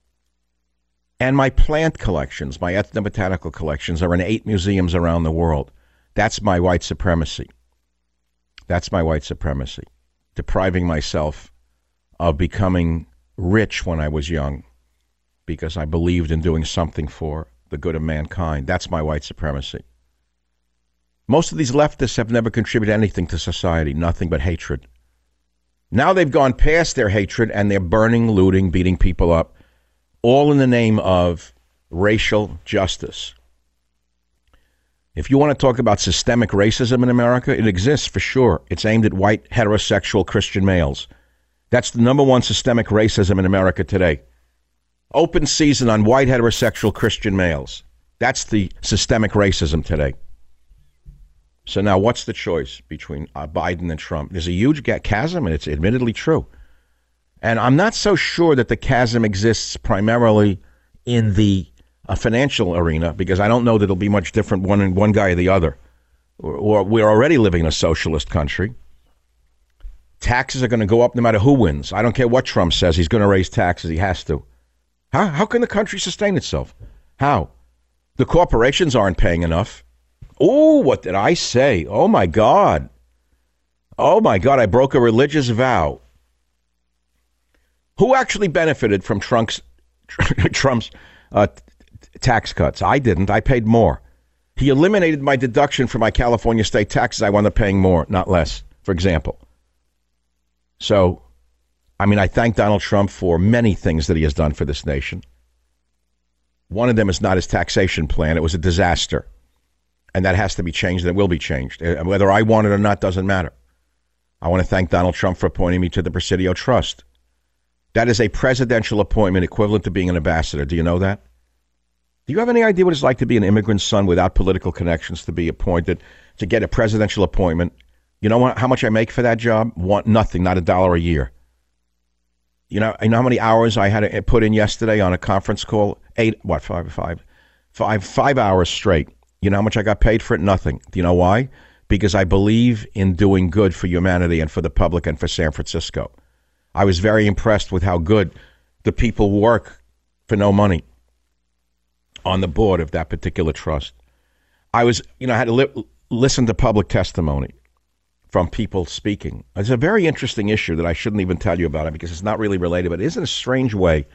And my plant collections, my ethnobotanical collections, are in 8 museums around the world. That's my white supremacy. That's my white supremacy. Depriving myself of becoming rich when I was young because I believed in doing something for the good of mankind. That's my white supremacy. Most of these leftists have never contributed anything to society, nothing but hatred. Now they've gone past their hatred and they're burning, looting, beating people up, all in the name of racial justice. If you want to talk about systemic racism in America, it exists for sure. It's aimed at white, heterosexual Christian males. That's the number one systemic racism in America today. Open season on white, heterosexual Christian males. That's the systemic racism today. So now what's the choice between Biden and Trump? There's a huge chasm, and it's admittedly true. And I'm not so sure that the chasm exists primarily in the financial arena, because I don't know that it'll be much different one guy or the other. Or we're already living in a socialist country. Taxes are going to go up no matter who wins. I don't care what Trump says. He's going to raise taxes. He has to. How can the country sustain itself? How? The corporations aren't paying enough. Oh, what did I say? Oh, my God. Oh, my God. I broke a religious vow. Who actually benefited from Trump's tax cuts? I didn't. I paid more. He eliminated my deduction for my California state taxes. I wound up paying more, not less, for example. So, I mean, I thank Donald Trump for many things that he has done for this nation. One of them is not his taxation plan. It was a disaster. And that has to be changed, and it will be changed. Whether I want it or not doesn't matter. I want to thank Donald Trump for appointing me to the Presidio Trust. That is a presidential appointment equivalent to being an ambassador. Do you know that? Do you have any idea what it's like to be an immigrant son without political connections, to be appointed, to get a presidential appointment? You know how much I make for that job? Nothing, not $1 a year. You know how many hours I had to put in yesterday on a conference call? 5 hours straight. You know how much I got paid for it? Nothing. Do you know why? Because I believe in doing good for humanity and for the public and for San Francisco. I was very impressed with how good the people work for no money on the board of that particular trust. I had to listen to public testimony from people speaking. It's a very interesting issue that I shouldn't even tell you about it because it's not really related, but it is in a strange way.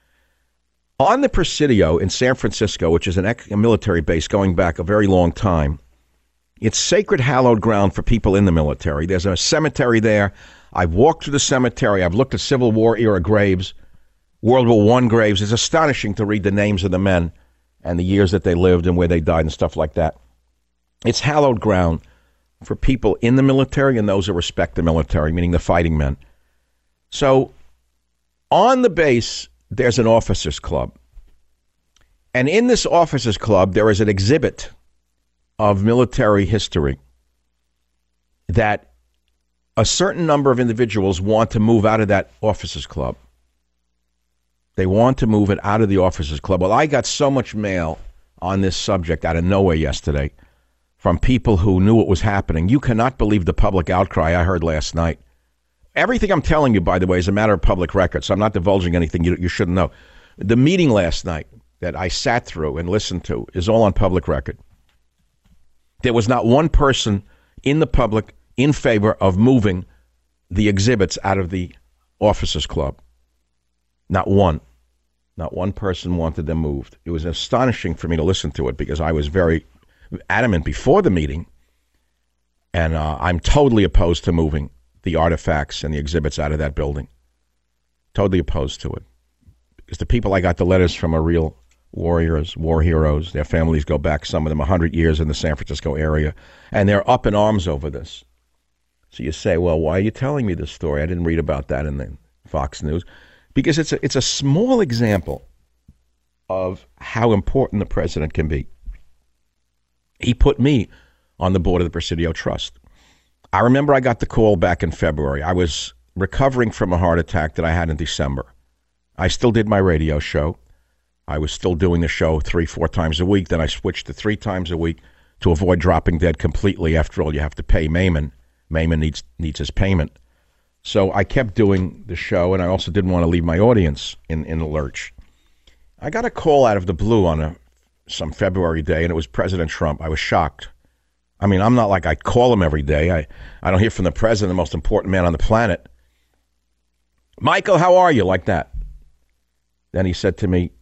On the Presidio in San Francisco, which is a military base going back a very long time, it's sacred, hallowed ground for people in the military. There's a cemetery there. I've walked through the cemetery. I've looked at Civil War era graves, World War I graves. It's astonishing to read the names of the men and the years that they lived and where they died and stuff like that. It's hallowed ground for people in the military and those who respect the military, meaning the fighting men. So on the base, there's an officers club. And in this officers club, there is an exhibit of military history that a certain number of individuals want to move out of that officers club. They want to move it out of the officers club. Well, I got so much mail on this subject out of nowhere yesterday from people who knew what was happening. You cannot believe the public outcry I heard last night. Everything I'm telling you, by the way, is a matter of public record, so I'm not divulging anything you shouldn't know. The meeting last night that I sat through and listened to is all on public record. There was not one person in the public in favor of moving the exhibits out of the officers club. Not one. Not one person wanted them moved. It was astonishing for me to listen to it because I was very adamant before the meeting, and I'm totally opposed to moving the artifacts and the exhibits out of that building. Totally opposed to it. Because the people I got the letters from are real warriors, war heroes. Their families go back, some of them 100 years in the San Francisco area, and they're up in arms over this. So you say, well, why are you telling me this story? I didn't read about that in the Fox News. Because it's a small example of how important the president can be. He put me on the board of the Presidio Trust. I remember I got the call back in February. I was recovering from a heart attack that I had in December. I still did my radio show. I was still doing the show 3-4 times a week. Then I switched to 3 times a week to avoid dropping dead completely. After all, you have to pay Maimon. Maimon needs his payment. So I kept doing the show, and I also didn't want to leave my audience in a lurch. I got a call out of the blue on some February day, and it was President Trump. I was shocked. I mean, I'm not like I call him every day. I don't hear from the president, the most important man on the planet. Michael, how are you? Like that. Then he said to me,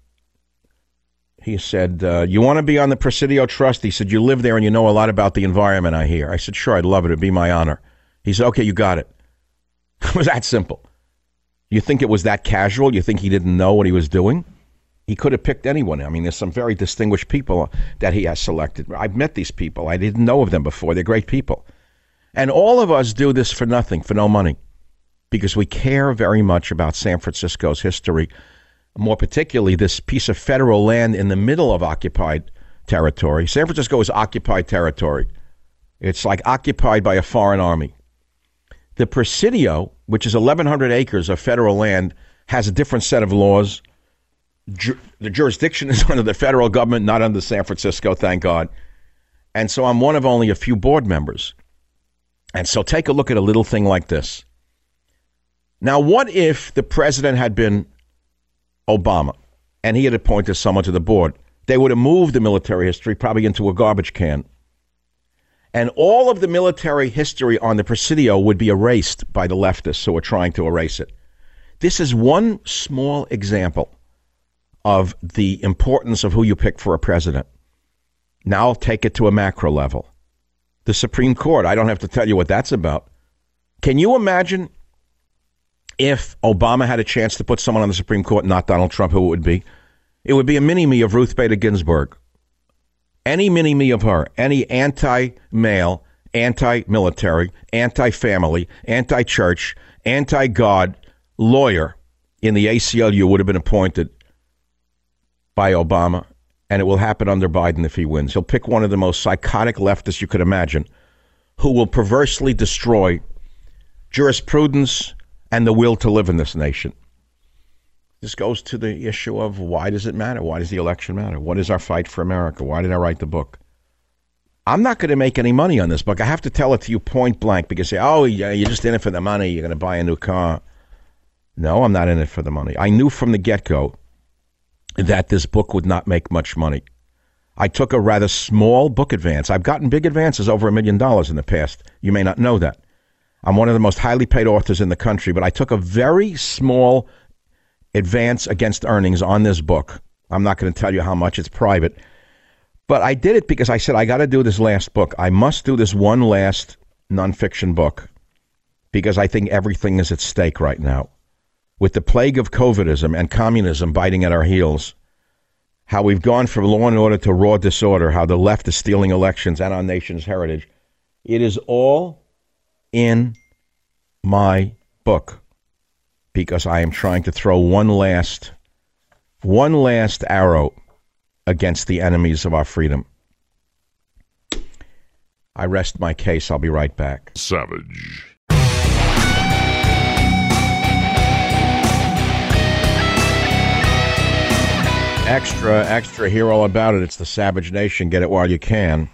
you want to be on the Presidio Trust? He said, you live there and you know a lot about the environment, I hear. I said, sure, I'd love it. It'd be my honor. He said, okay, you got it. It was that simple. You think it was that casual? You think he didn't know what he was doing? He could have picked anyone. I mean, there's some very distinguished people that he has selected. I've met these people. I didn't know of them before. They're great people. And all of us do this for nothing, for no money, because we care very much about San Francisco's history, more particularly this piece of federal land in the middle of occupied territory. San Francisco is occupied territory. It's like occupied by a foreign army. The Presidio, which is 1,100 acres of federal land, has a different set of laws. The jurisdiction is under the federal government, not under San Francisco, thank God. And so I'm one of only a few board members. And so take a look at a little thing like this. Now, what if the president had been Obama and he had appointed someone to the board? They would have moved the military history probably into a garbage can. And all of the military history on the Presidio would be erased by the leftists who are trying to erase it. This is one small example of the importance of who you pick for a president. Now I'll take it to a macro level. The Supreme Court, I don't have to tell you what that's about. Can you imagine if Obama had a chance to put someone on the Supreme Court, not Donald Trump, who it would be? It would be a mini-me of Ruth Bader Ginsburg. Any mini-me of her, any anti-male, anti-military, anti-family, anti-church, anti-God lawyer in the ACLU would have been appointed by Obama, and it will happen under Biden if he wins. He'll pick one of the most psychotic leftists you could imagine, who will perversely destroy jurisprudence and the will to live in this nation. This goes to the issue of why does it matter? Why does the election matter? What is our fight for America? Why did I write the book? I'm not going to make any money on this book. I have to tell it to you point blank because you say, oh, yeah, you're just in it for the money. You're going to buy a new car. No, I'm not in it for the money. I knew from the get-go that this book would not make much money. I took a rather small book advance. I've gotten big advances over $1 million in the past. You may not know that. I'm one of the most highly paid authors in the country, but I took a very small advance against earnings on this book. I'm not going to tell you how much. It's private. But I did it because I said, I got to do this last book. I must do this one last nonfiction book because I think everything is at stake right now. With the plague of COVIDism and communism biting at our heels, how we've gone from law and order to raw disorder, how the left is stealing elections and our nation's heritage. It is all in my book because I am trying to throw one last arrow against the enemies of our freedom. I rest my case. I'll be right back. Savage. Extra, hear all about it. It's the Savage Nation. Get it while you can.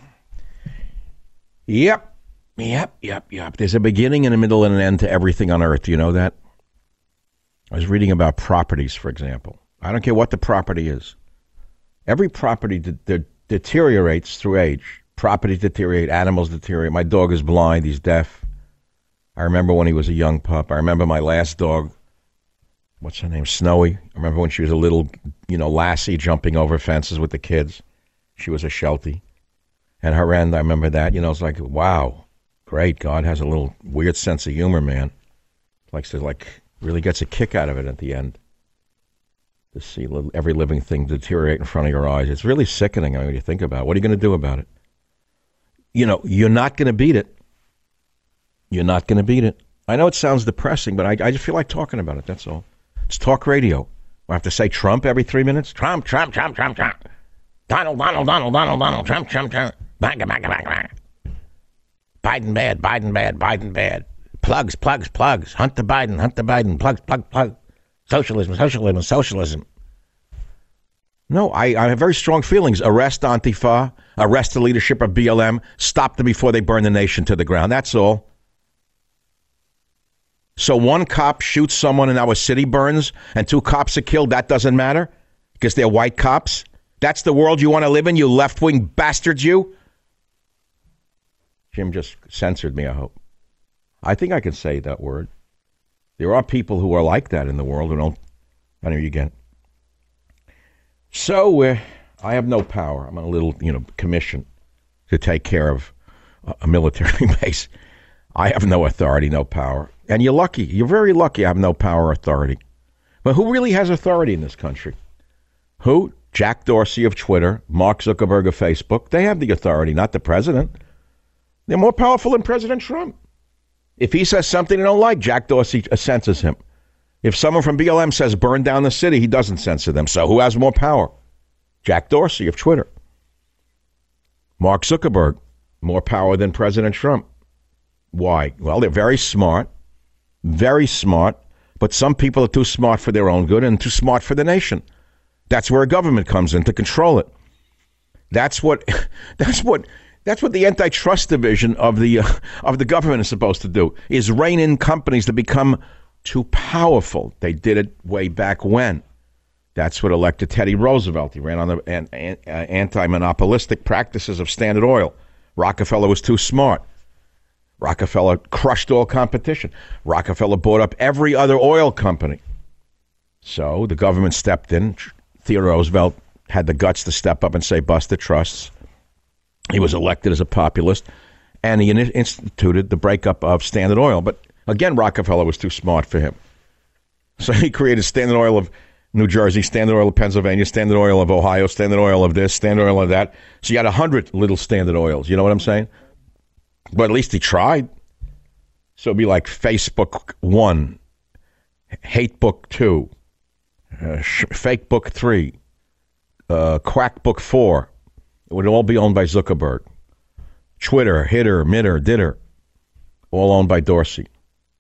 Yep. There's a beginning and a middle and an end to everything on earth. Do you know that? I was reading about properties, for example. I don't care what the property is. Every property deteriorates through age. Properties deteriorate, animals deteriorate. My dog is blind, he's deaf. I remember when he was a young pup. I remember my last dog, what's her name, Snowy. I remember when she was a little, lassie jumping over fences with the kids. She was a Sheltie. And her end, I remember that. It's like, wow, great. God has a little weird sense of humor, man. Really gets a kick out of it at the end. To see every living thing deteriorate in front of your eyes. It's really sickening when you think about it. What are you going to do about it? You're not going to beat it. You're not going to beat it. I know it sounds depressing, but I just feel like talking about it, that's all. It's talk radio. I have to say Trump every 3 minutes. Trump. Donald, Trump. Biden bad. Plugs. Hunter Biden. Plugs. Socialism. No, I have very strong feelings. Arrest Antifa, arrest the leadership of BLM, stop them before they burn the nation to the ground. That's all. So one cop shoots someone and our city burns and 2 cops are killed. That doesn't matter because they're white cops. That's the world you want to live in, you left-wing bastards, you? Jim just censored me, I hope. I think I can say that word. There are people who are like that in the world who don't. I know you get it. So I have no power. I'm on a little, commission to take care of a military base. I have no authority, no power. And you're lucky. You're very lucky I have no power or authority. But who really has authority in this country? Who? Jack Dorsey of Twitter, Mark Zuckerberg of Facebook. They have the authority, not the president. They're more powerful than President Trump. If he says something they don't like, Jack Dorsey censors him. If someone from BLM says burn down the city, he doesn't censor them. So who has more power? Jack Dorsey of Twitter. Mark Zuckerberg, more power than President Trump. Why? Well, they're very smart, but some people are too smart for their own good and too smart for the nation. That's where a government comes in to control it. That's what the antitrust division of the government is supposed to do, is rein in companies that become too powerful. They did it way back when. That's what elected Teddy Roosevelt. He ran on the anti-monopolistic practices of Standard Oil. Rockefeller was too smart. Rockefeller crushed all competition. Rockefeller bought up every other oil company. So the government stepped in. Theodore Roosevelt had the guts to step up and say, bust the trusts. He was elected as a populist, and he instituted the breakup of Standard Oil. But again, Rockefeller was too smart for him. So he created Standard Oil of New Jersey, Standard Oil of Pennsylvania, Standard Oil of Ohio, Standard Oil of this, Standard Oil of that. So you had 100 little Standard Oils. You know what I'm saying? But at least he tried. So it'd be like Facebook 1, Hate Book 2, Fake Book 3, Quack Book 4. It would all be owned by Zuckerberg. Twitter, Hitter, Mitter, Ditter, all owned by Dorsey.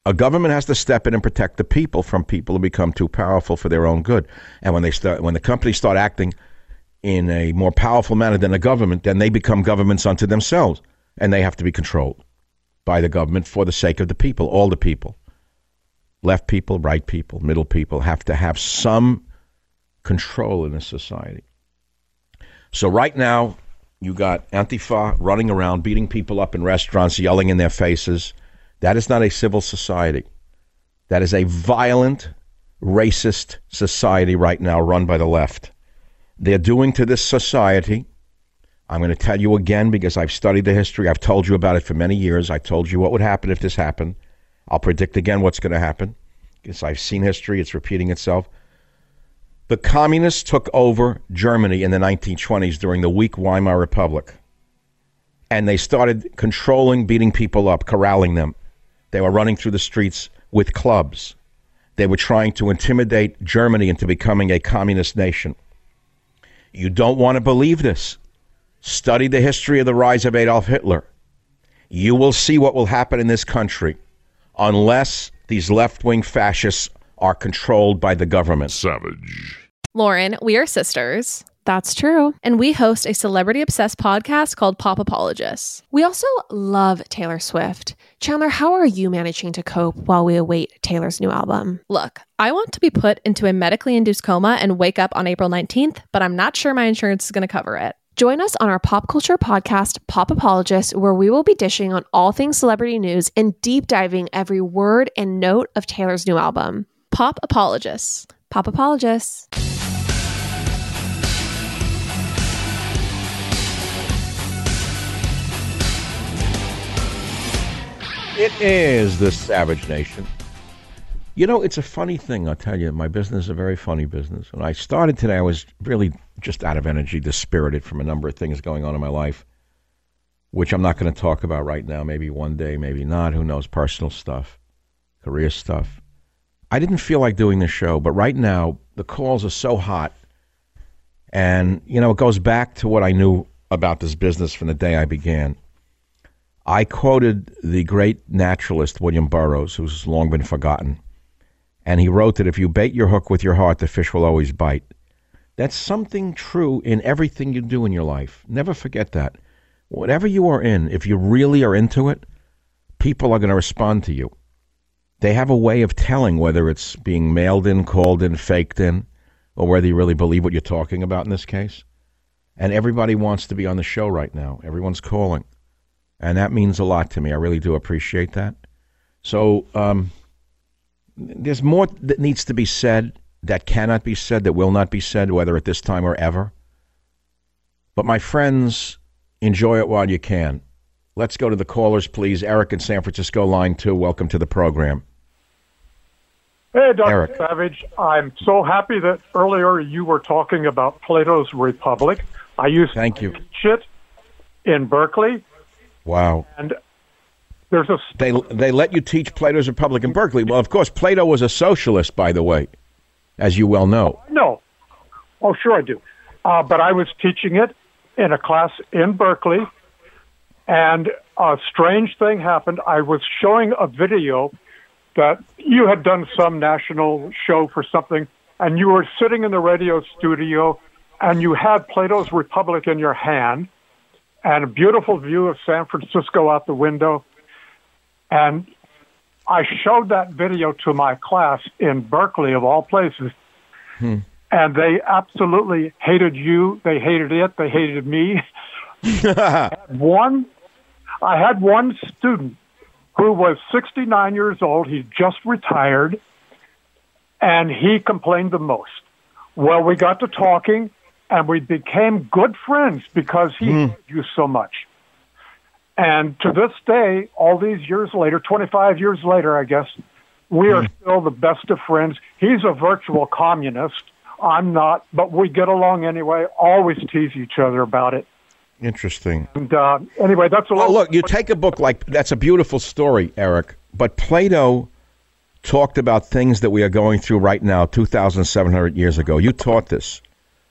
A government has to step in and protect the people from people who become too powerful for their own good. And when the companies start acting in a more powerful manner than the government, then they become governments unto themselves, and they have to be controlled by the government for the sake of the people. All the people, left people, right people, middle people, have to have some control in this society. So right now, you got Antifa running around, beating people up in restaurants, yelling in their faces. That is not a civil society. That is a violent, racist society right now run by the left. They're doing to this society, I'm going to tell you again because I've studied the history. I've told you about it for many years. I told you what would happen if this happened. I'll predict again what's going to happen because I've seen history. It's repeating itself. The communists took over Germany in the 1920s during the weak Weimar Republic. And they started controlling, beating people up, corralling them. They were running through the streets with clubs. They were trying to intimidate Germany into becoming a communist nation. You don't want to believe this. Study the history of the rise of Adolf Hitler. You will see what will happen in this country unless these left-wing fascists are controlled by the government. Savage. Lauren, we are sisters. That's true. And we host a celebrity-obsessed podcast called Pop Apologists. We also love Taylor Swift. Chandler, how are you managing to cope while we await Taylor's new album? Look, I want to be put into a medically induced coma and wake up on April 19th, but I'm not sure my insurance is going to cover it. Join us on our pop culture podcast, Pop Apologists, where we will be dishing on all things celebrity news and deep diving every word and note of Taylor's new album. Pop Apologists. Pop Apologists. It is the Savage Nation. You know, it's a funny thing, I'll tell you. My business is a very funny business. When I started today, I was really just out of energy, dispirited from a number of things going on in my life, which I'm not going to talk about right now. Maybe one day, maybe not. Who knows? Personal stuff, career stuff. I didn't feel like doing this show, but right now, the calls are so hot. And, you know, it goes back to what I knew about this business from the day I began. I quoted the great naturalist William Burroughs, who's long been forgotten. And he wrote that if you bait your hook with your heart, the fish will always bite. That's something true in everything you do in your life. Never forget that. Whatever you are in, if you really are into it, people are going to respond to you. They have a way of telling whether it's being mailed in, called in, faked in, or whether you really believe what you're talking about in this case. And everybody wants to be on the show right now. Everyone's calling. And that means a lot to me. I really do appreciate that. So there's more that needs to be said, that cannot be said, that will not be said, whether at this time or ever. But my friends, enjoy it while you can. Let's go to the callers, please. Eric in San Francisco, line 2. Welcome to the program. Hey, Dr. Eric. Savage. I'm so happy that earlier you were talking about Plato's Republic. I used to teach it in Berkeley. Wow. And there's a... They let you teach Plato's Republic in Berkeley. Well, of course, Plato was a socialist, by the way, as you well know. No. Oh, sure I do. But I was teaching it in a class in Berkeley, and a strange thing happened. I was showing a video that you had done some national show for something, and you were sitting in the radio studio, and you had Plato's Republic in your hand, and a beautiful view of San Francisco out the window. And I showed that video to my class in Berkeley, of all places, and they absolutely hated you. They hated it. They hated me. I had one student who was 69 years old. He just retired, and he complained the most. Well, we got to talking, and we became good friends because he hated you so much. And to this day, all these years later, 25 years later, I guess, we are still the best of friends. He's a virtual communist. I'm not, but we get along anyway, always tease each other about it. Interesting. And anyway, that's a Well, look, you take a book like, that's a beautiful story, Eric, but Plato talked about things that we are going through right now, 2,700 years ago. You taught this.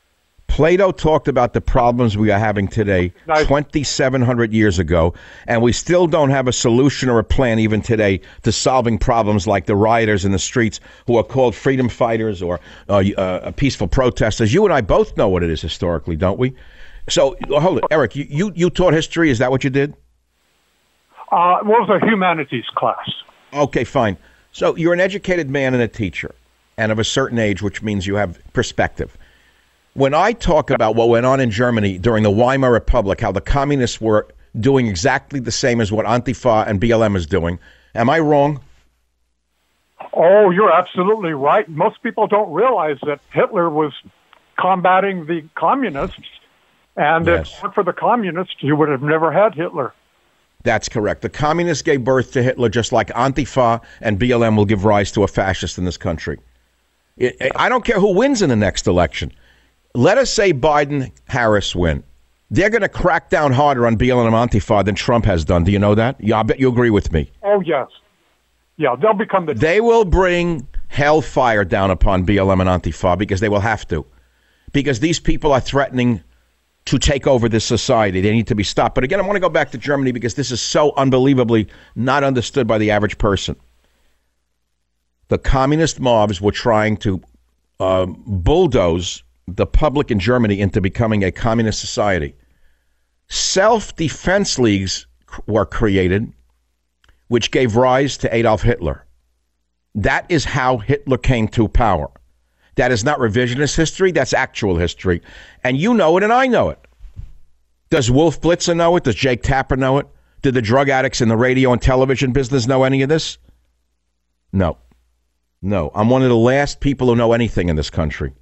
Plato talked about the problems we are having today 2,700 years ago, and we still don't have a solution or a plan even today to solving problems like the rioters in the streets who are called freedom fighters or peaceful protesters. You and I both know what it is historically, don't we? So, hold it. Eric, you taught history. Is that what you did? It was a humanities class. Okay, fine. So you're an educated man and a teacher, and of a certain age, which means you have perspective. When I talk about what went on in Germany during the Weimar Republic, how the communists were doing exactly the same as what Antifa and BLM is doing, am I wrong? Oh, you're absolutely right. Most people don't realize that Hitler was combating the communists, and if it weren't for the communists, you would have never had Hitler. That's correct. The communists gave birth to Hitler just like Antifa and BLM will give rise to a fascist in this country. I don't care who wins in the next election. Let us say Biden-Harris win. They're going to crack down harder on BLM and Antifa than Trump has done. Do you know that? Yeah, I bet you agree with me. Oh, yes. Yeah, they'll become the... They will bring hellfire down upon BLM and Antifa because they will have to. Because these people are threatening to take over this society. They need to be stopped. But again, I want to go back to Germany because this is so unbelievably not understood by the average person. The communist mobs were trying to bulldoze the public in Germany into becoming a communist society. Self-defense leagues were created, which gave rise to Adolf Hitler. That is how Hitler came to power. That is not revisionist history. That's actual history. And you know it and I know it. Does Wolf Blitzer know it? Does Jake Tapper know it? Did the drug addicts in the radio and television business know any of this? No. No. I'm one of the last people who know anything in this country.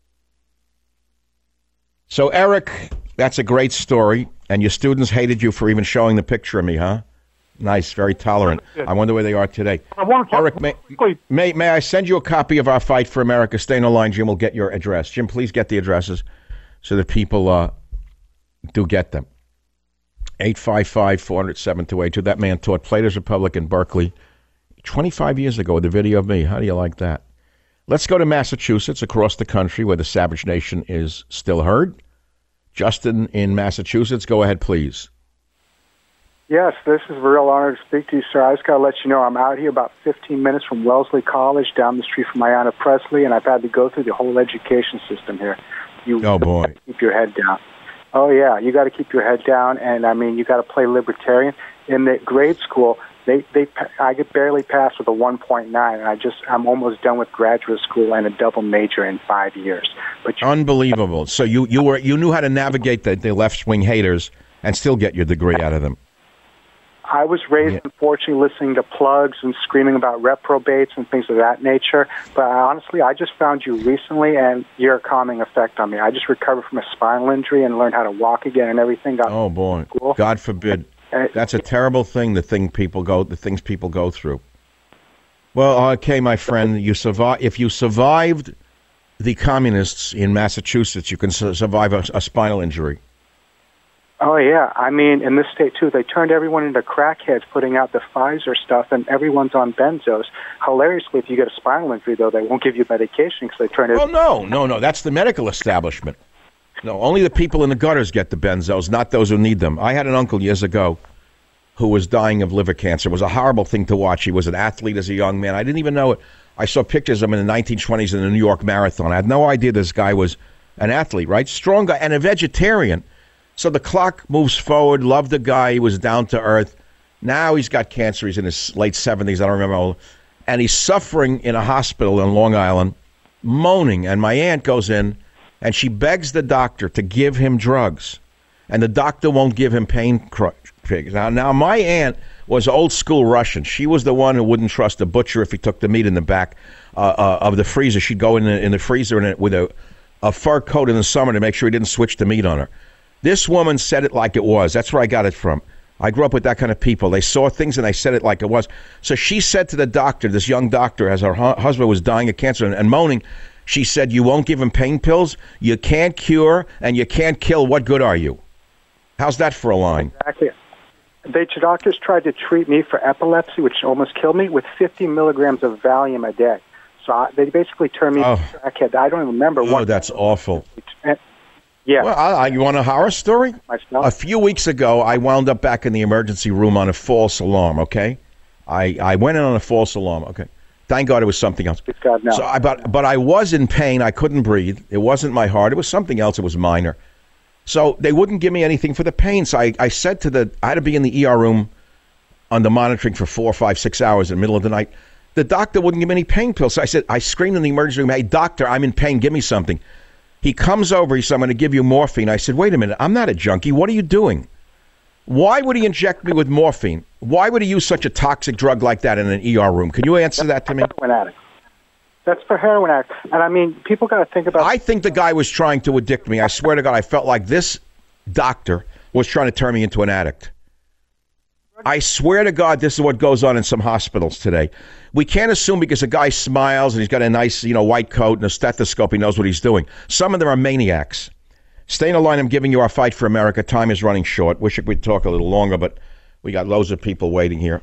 So, Eric, that's a great story. And your students hated you for even showing the picture of me, huh? Nice, very tolerant. I wonder where they are today. Eric, may I send you a copy of Our Fight for America? Stay on the line. Jim will get your address. Jim, please get the addresses so that people do get them. 855-400-7282. That man taught Plato's Republic in Berkeley 25 years ago with a video of me. How do you like that? Let's go to Massachusetts, across the country, where the Savage Nation is still heard. Justin in Massachusetts, go ahead, please. Yes, this is a real honor to speak to you, sir. I just got to let you know I'm out here about 15 minutes from Wellesley College, down the street from Ayanna Pressley, and I've had to go through the whole education system here. Oh, boy. Keep your head down. Oh, yeah, you got to keep your head down, and, I mean, you got to play libertarian. In the grade school, I get barely passed with a 1.9, and I'm almost done with graduate school and a double major in 5 years. But unbelievable. So you knew how to navigate the left-wing haters and still get your degree out of them. I was raised, unfortunately, listening to plugs and screaming about reprobates and things of that nature. But honestly, I just found you recently, and you're a calming effect on me. I just recovered from a spinal injury and learned how to walk again and everything. Oh, boy. God forbid. That's a terrible thing, the things people go through. Well, okay, my friend, if you survived the communists in Massachusetts, you can survive a spinal injury. Oh, yeah. I mean, in this state, too, they turned everyone into crackheads putting out the Pfizer stuff, and everyone's on benzos. Hilariously, if you get a spinal injury, though, they won't give you medication because they turn it... Oh, no. That's the medical establishment. No, only the people in the gutters get the benzos, not those who need them. I had an uncle years ago who was dying of liver cancer. It was a horrible thing to watch. He was an athlete as a young man. I didn't even know it. I saw pictures of him in the 1920s in the New York Marathon. I had no idea this guy was an athlete, right? Strong guy and a vegetarian. So the clock moves forward. Loved the guy. He was down to earth. Now he's got cancer. He's in his late 70s. I don't remember. And he's suffering in a hospital in Long Island, moaning. And my aunt goes in, and she begs the doctor to give him drugs. And the doctor won't give him pain pills. Now, my aunt was old school Russian. She was the one who wouldn't trust a butcher if he took the meat in the back of the freezer. She'd go in the freezer with a fur coat in the summer to make sure he didn't switch the meat on her. This woman said it like it was. That's where I got it from. I grew up with that kind of people. They saw things and they said it like it was. So she said to the doctor, this young doctor, as her husband was dying of cancer and moaning, she said, "You won't give him pain pills? You can't cure and you can't kill. What good are you?" How's that for a line? Exactly. The doctors tried to treat me for epilepsy, which almost killed me, with 50 milligrams of Valium a day. So they basically turned me into a crackhead. I don't even remember. Oh, that's awful. Yeah. Well, you want a horror story? Myself? A few weeks ago, I wound up back in the emergency room on a false alarm, okay? I went in on a false alarm, okay? Thank God it was something else. Thank God, no. So but I was in pain. I couldn't breathe. It wasn't my heart. It was something else. It was minor. So they wouldn't give me anything for the pain. So I said I had to be in the ER room under monitoring for 4, 5, 6 hours in the middle of the night. The doctor wouldn't give me any pain pills. So I screamed in the emergency room, "Hey, doctor, I'm in pain. Give me something." He comes over. He said, "I'm going to give you morphine." I said, "Wait a minute. I'm not a junkie. What are you doing? Why would he inject me with morphine? Why would he use such a toxic drug like that in an ER room? Can you answer that to me?" Heroin addict. That's for heroin addict. And I mean, people got to think about... I think the guy was trying to addict me. I swear to God, I felt like this doctor was trying to turn me into an addict. I swear to God, this is what goes on in some hospitals today. We can't assume because a guy smiles and he's got a nice, white coat and a stethoscope, he knows what he's doing. Some of them are maniacs. Stay in the line. I'm giving you our Fight for America. Time is running short. Wish we'd talk a little longer, but we got loads of people waiting here.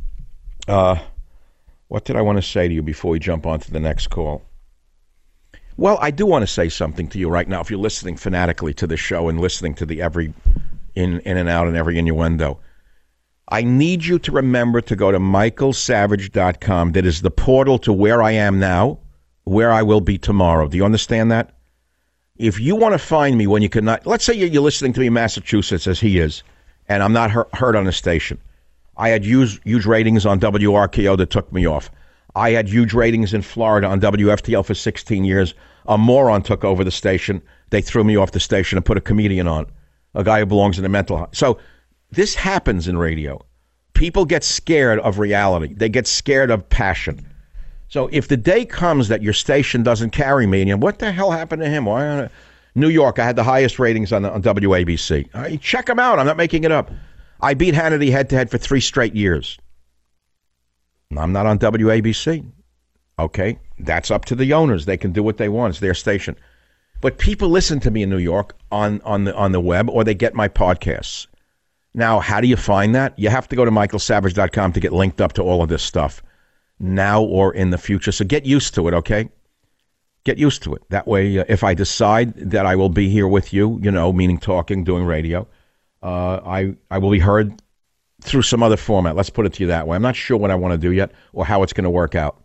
What did I want to say to you before we jump on to the next call? Well, I do want to say something to you right now. If you're listening fanatically to the show and listening to the every in and out and every innuendo, I need you to remember to go to michaelsavage.com. That is the portal to where I am now, where I will be tomorrow. Do you understand that? If you want to find me when you cannot, let's say you're listening to me in Massachusetts as he is, and I'm not heard on the station. I had huge ratings on WRKO that took me off. I had huge ratings in Florida on WFTL for 16 years. A moron took over the station. They threw me off the station and put a comedian on, a guy who belongs in a mental hospital. So this happens in radio. People get scared of reality. They get scared of passion. So if the day comes that your station doesn't carry me, and what the hell happened to him? Why? New York, I had the highest ratings on WABC. Check them out. I'm not making it up. I beat Hannity head-to-head for 3 straight years. I'm not on WABC. Okay, that's up to the owners. They can do what they want. It's their station. But people listen to me in New York on the web, or they get my podcasts. Now, how do you find that? You have to go to michaelsavage.com to get linked up to all of this stuff now or in the future. So get used to it, okay? Get used to it. That way, if I decide that I will be here with you, meaning talking, doing radio, I will be heard through some other format. Let's put it to you that way. I'm not sure what I want to do yet or how it's going to work out.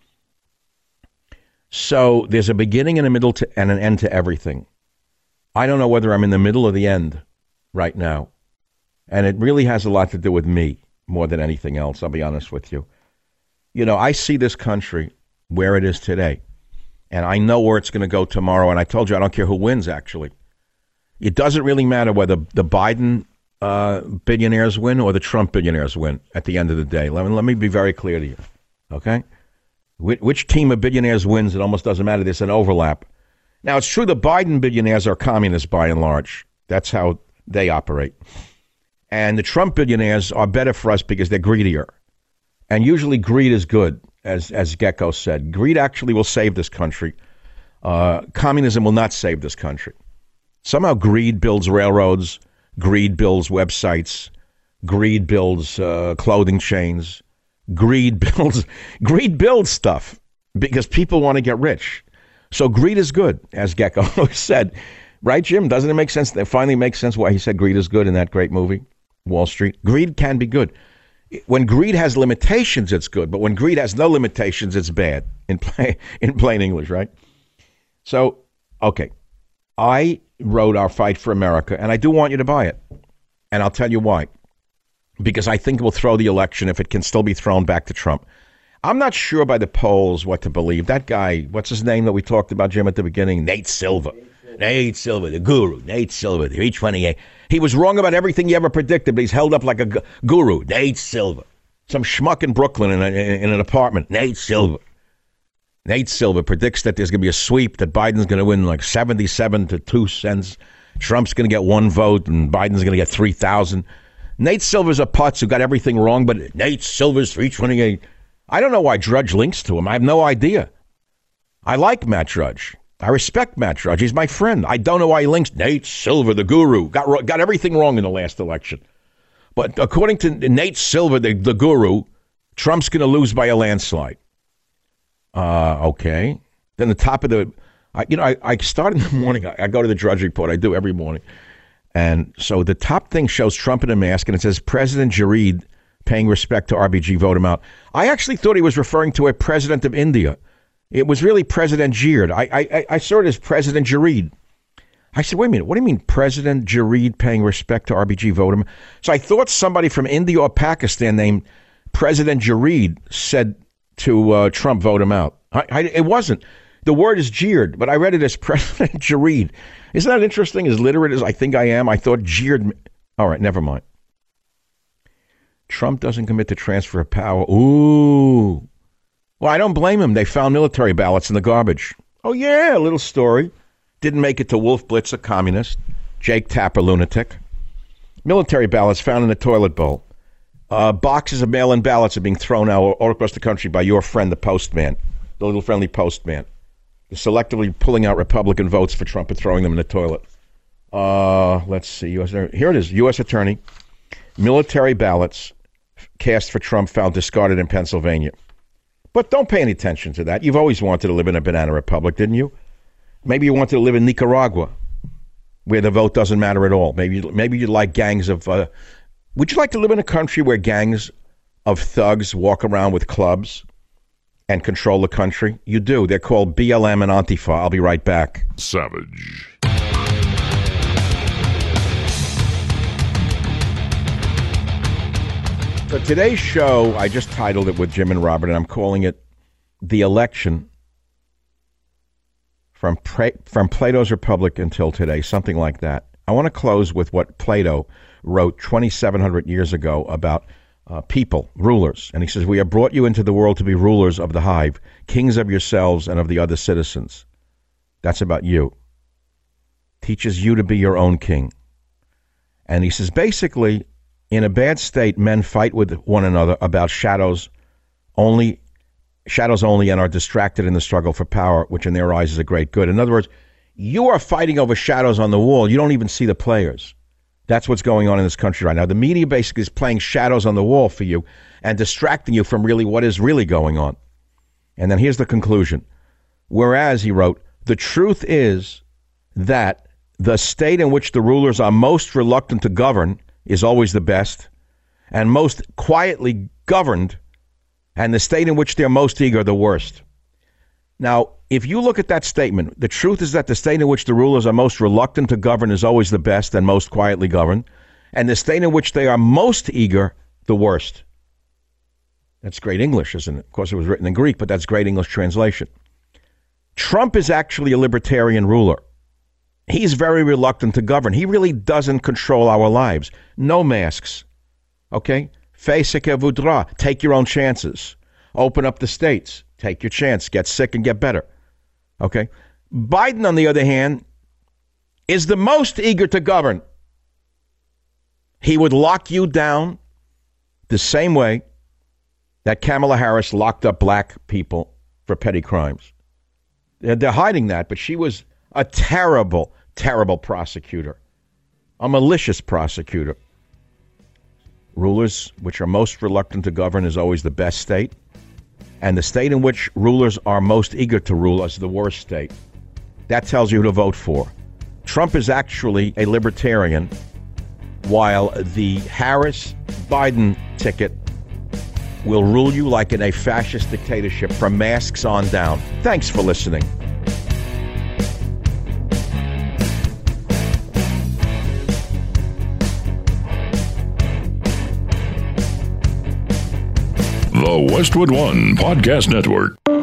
So there's a beginning and a middle and an end to everything. I don't know whether I'm in the middle or the end right now. And it really has a lot to do with me more than anything else, I'll be honest with you. I see this country where it is today, and I know where it's going to go tomorrow. And I told you, I don't care who wins, actually. It doesn't really matter whether the Biden billionaires win or the Trump billionaires win at the end of the day. Let me be very clear to you, okay? Which team of billionaires wins, it almost doesn't matter. There's an overlap. Now, it's true the Biden billionaires are communists by and large. That's how they operate. And the Trump billionaires are better for us because they're greedier. And usually greed is good, as Gecko said. Greed actually will save this country. Communism will not save this country. Somehow greed builds railroads. Greed builds websites. Greed builds clothing chains. Greed builds stuff because people want to get rich. So greed is good, as Gecko said. Right, Jim? Doesn't it make sense? It finally makes sense why he said greed is good in that great movie, Wall Street. Greed can be good. When greed has limitations, it's good. But when greed has no limitations, it's bad, in plain English, right? So, okay. I wrote Our Fight for America, and I do want you to buy it. And I'll tell you why. Because I think it will throw the election, if it can still be thrown, back to Trump. I'm not sure by the polls what to believe. That guy, what's his name that we talked about, Jim, at the beginning? Nate Silver. Nate Silver, the guru. Nate Silver, the 328. He was wrong about everything he ever predicted, but he's held up like a guru. Nate Silver. Some schmuck in Brooklyn in an apartment. Nate Silver. Nate Silver predicts that there's going to be a sweep, that Biden's going to win like 77 to 2 cents. Trump's going to get 1 vote, and Biden's going to get 3,000. Nate Silver's a putz who got everything wrong, but Nate Silver's 328. I don't know why Drudge links to him. I have no idea. I like Matt Drudge. I respect Matt Drudge. He's my friend. I don't know why he links Nate Silver, the guru. Got everything wrong in the last election. But according to Nate Silver, the guru, Trump's going to lose by a landslide. Okay. Then I I start in the morning. I go to the Drudge Report. I do every morning. And so the top thing shows Trump in a mask, and it says President Jareed paying respect to RBG, vote him out. I actually thought he was referring to a president of India. It was really President Jareed. I saw it as President Jareed. I said, wait a minute, what do you mean President Jareed paying respect to RBG, vote him? So I thought somebody from India or Pakistan named President Jareed said to Trump, vote him out. It wasn't. The word is jeered, but I read it as President Jareed. Isn't that interesting? As literate as I think I am, I thought jeered. All right, never mind. Trump doesn't commit to transfer of power. Ooh. Well, I don't blame him. They found military ballots in the garbage. Oh, yeah, a little story. Didn't make it to Wolf Blitz, a communist. Jake Tapper, lunatic. Military ballots found in a toilet bowl. Boxes of mail-in ballots are being thrown out all across the country by your friend, the postman, the little friendly postman. They're selectively pulling out Republican votes for Trump and throwing them in the toilet. Let's see. Here it is. U.S. Attorney. Military ballots cast for Trump found discarded in Pennsylvania. But don't pay any attention to that. You've always wanted to live in a banana republic, didn't you? Maybe you wanted to live in Nicaragua, where the vote doesn't matter at all. Maybe you'd like gangs of... would you like to live in a country where gangs of thugs walk around with clubs and control the country? You do. They're called BLM and Antifa. I'll be right back. Savage. So today's show, I just titled it with Jim and Robert, and I'm calling it The Election from Plato's Republic Until Today, something like that. I want to close with what Plato wrote 2,700 years ago about people, rulers. And he says, we have brought you into the world to be rulers of the hive, kings of yourselves and of the other citizens. That's about you. Teaches you to be your own king. And he says, basically, in a bad state, men fight with one another about shadows only, and are distracted in the struggle for power, which in their eyes is a great good. In other words, you are fighting over shadows on the wall. You don't even see the players. That's what's going on in this country right now. The media basically is playing shadows on the wall for you and distracting you from really what is really going on. And then here's the conclusion. Whereas, he wrote, the truth is that the state in which the rulers are most reluctant to govern is always the best and most quietly governed, and the state in which they're most eager, the worst. Now, if you look at that statement, the truth is that the state in which the rulers are most reluctant to govern is always the best and most quietly governed, and the state in which they are most eager, the worst. That's great English, isn't it? Of course, it was written in Greek, but that's great English translation. Trump is actually a libertarian ruler. He's very reluctant to govern. He really doesn't control our lives. No masks. Okay? Fais ce que voudra. Take your own chances. Open up the states. Take your chance. Get sick and get better. Okay? Biden, on the other hand, is the most eager to govern. He would lock you down the same way that Kamala Harris locked up black people for petty crimes. They're hiding that, but she was a terrible, terrible prosecutor, a malicious prosecutor. Rulers which are most reluctant to govern is always the best state, and the state in which rulers are most eager to rule is the worst state. That tells you who to vote for. Trump is actually a libertarian, while the Harris-Biden ticket will rule you like in a fascist dictatorship from masks on down. Thanks for listening. The Westwood One Podcast Network.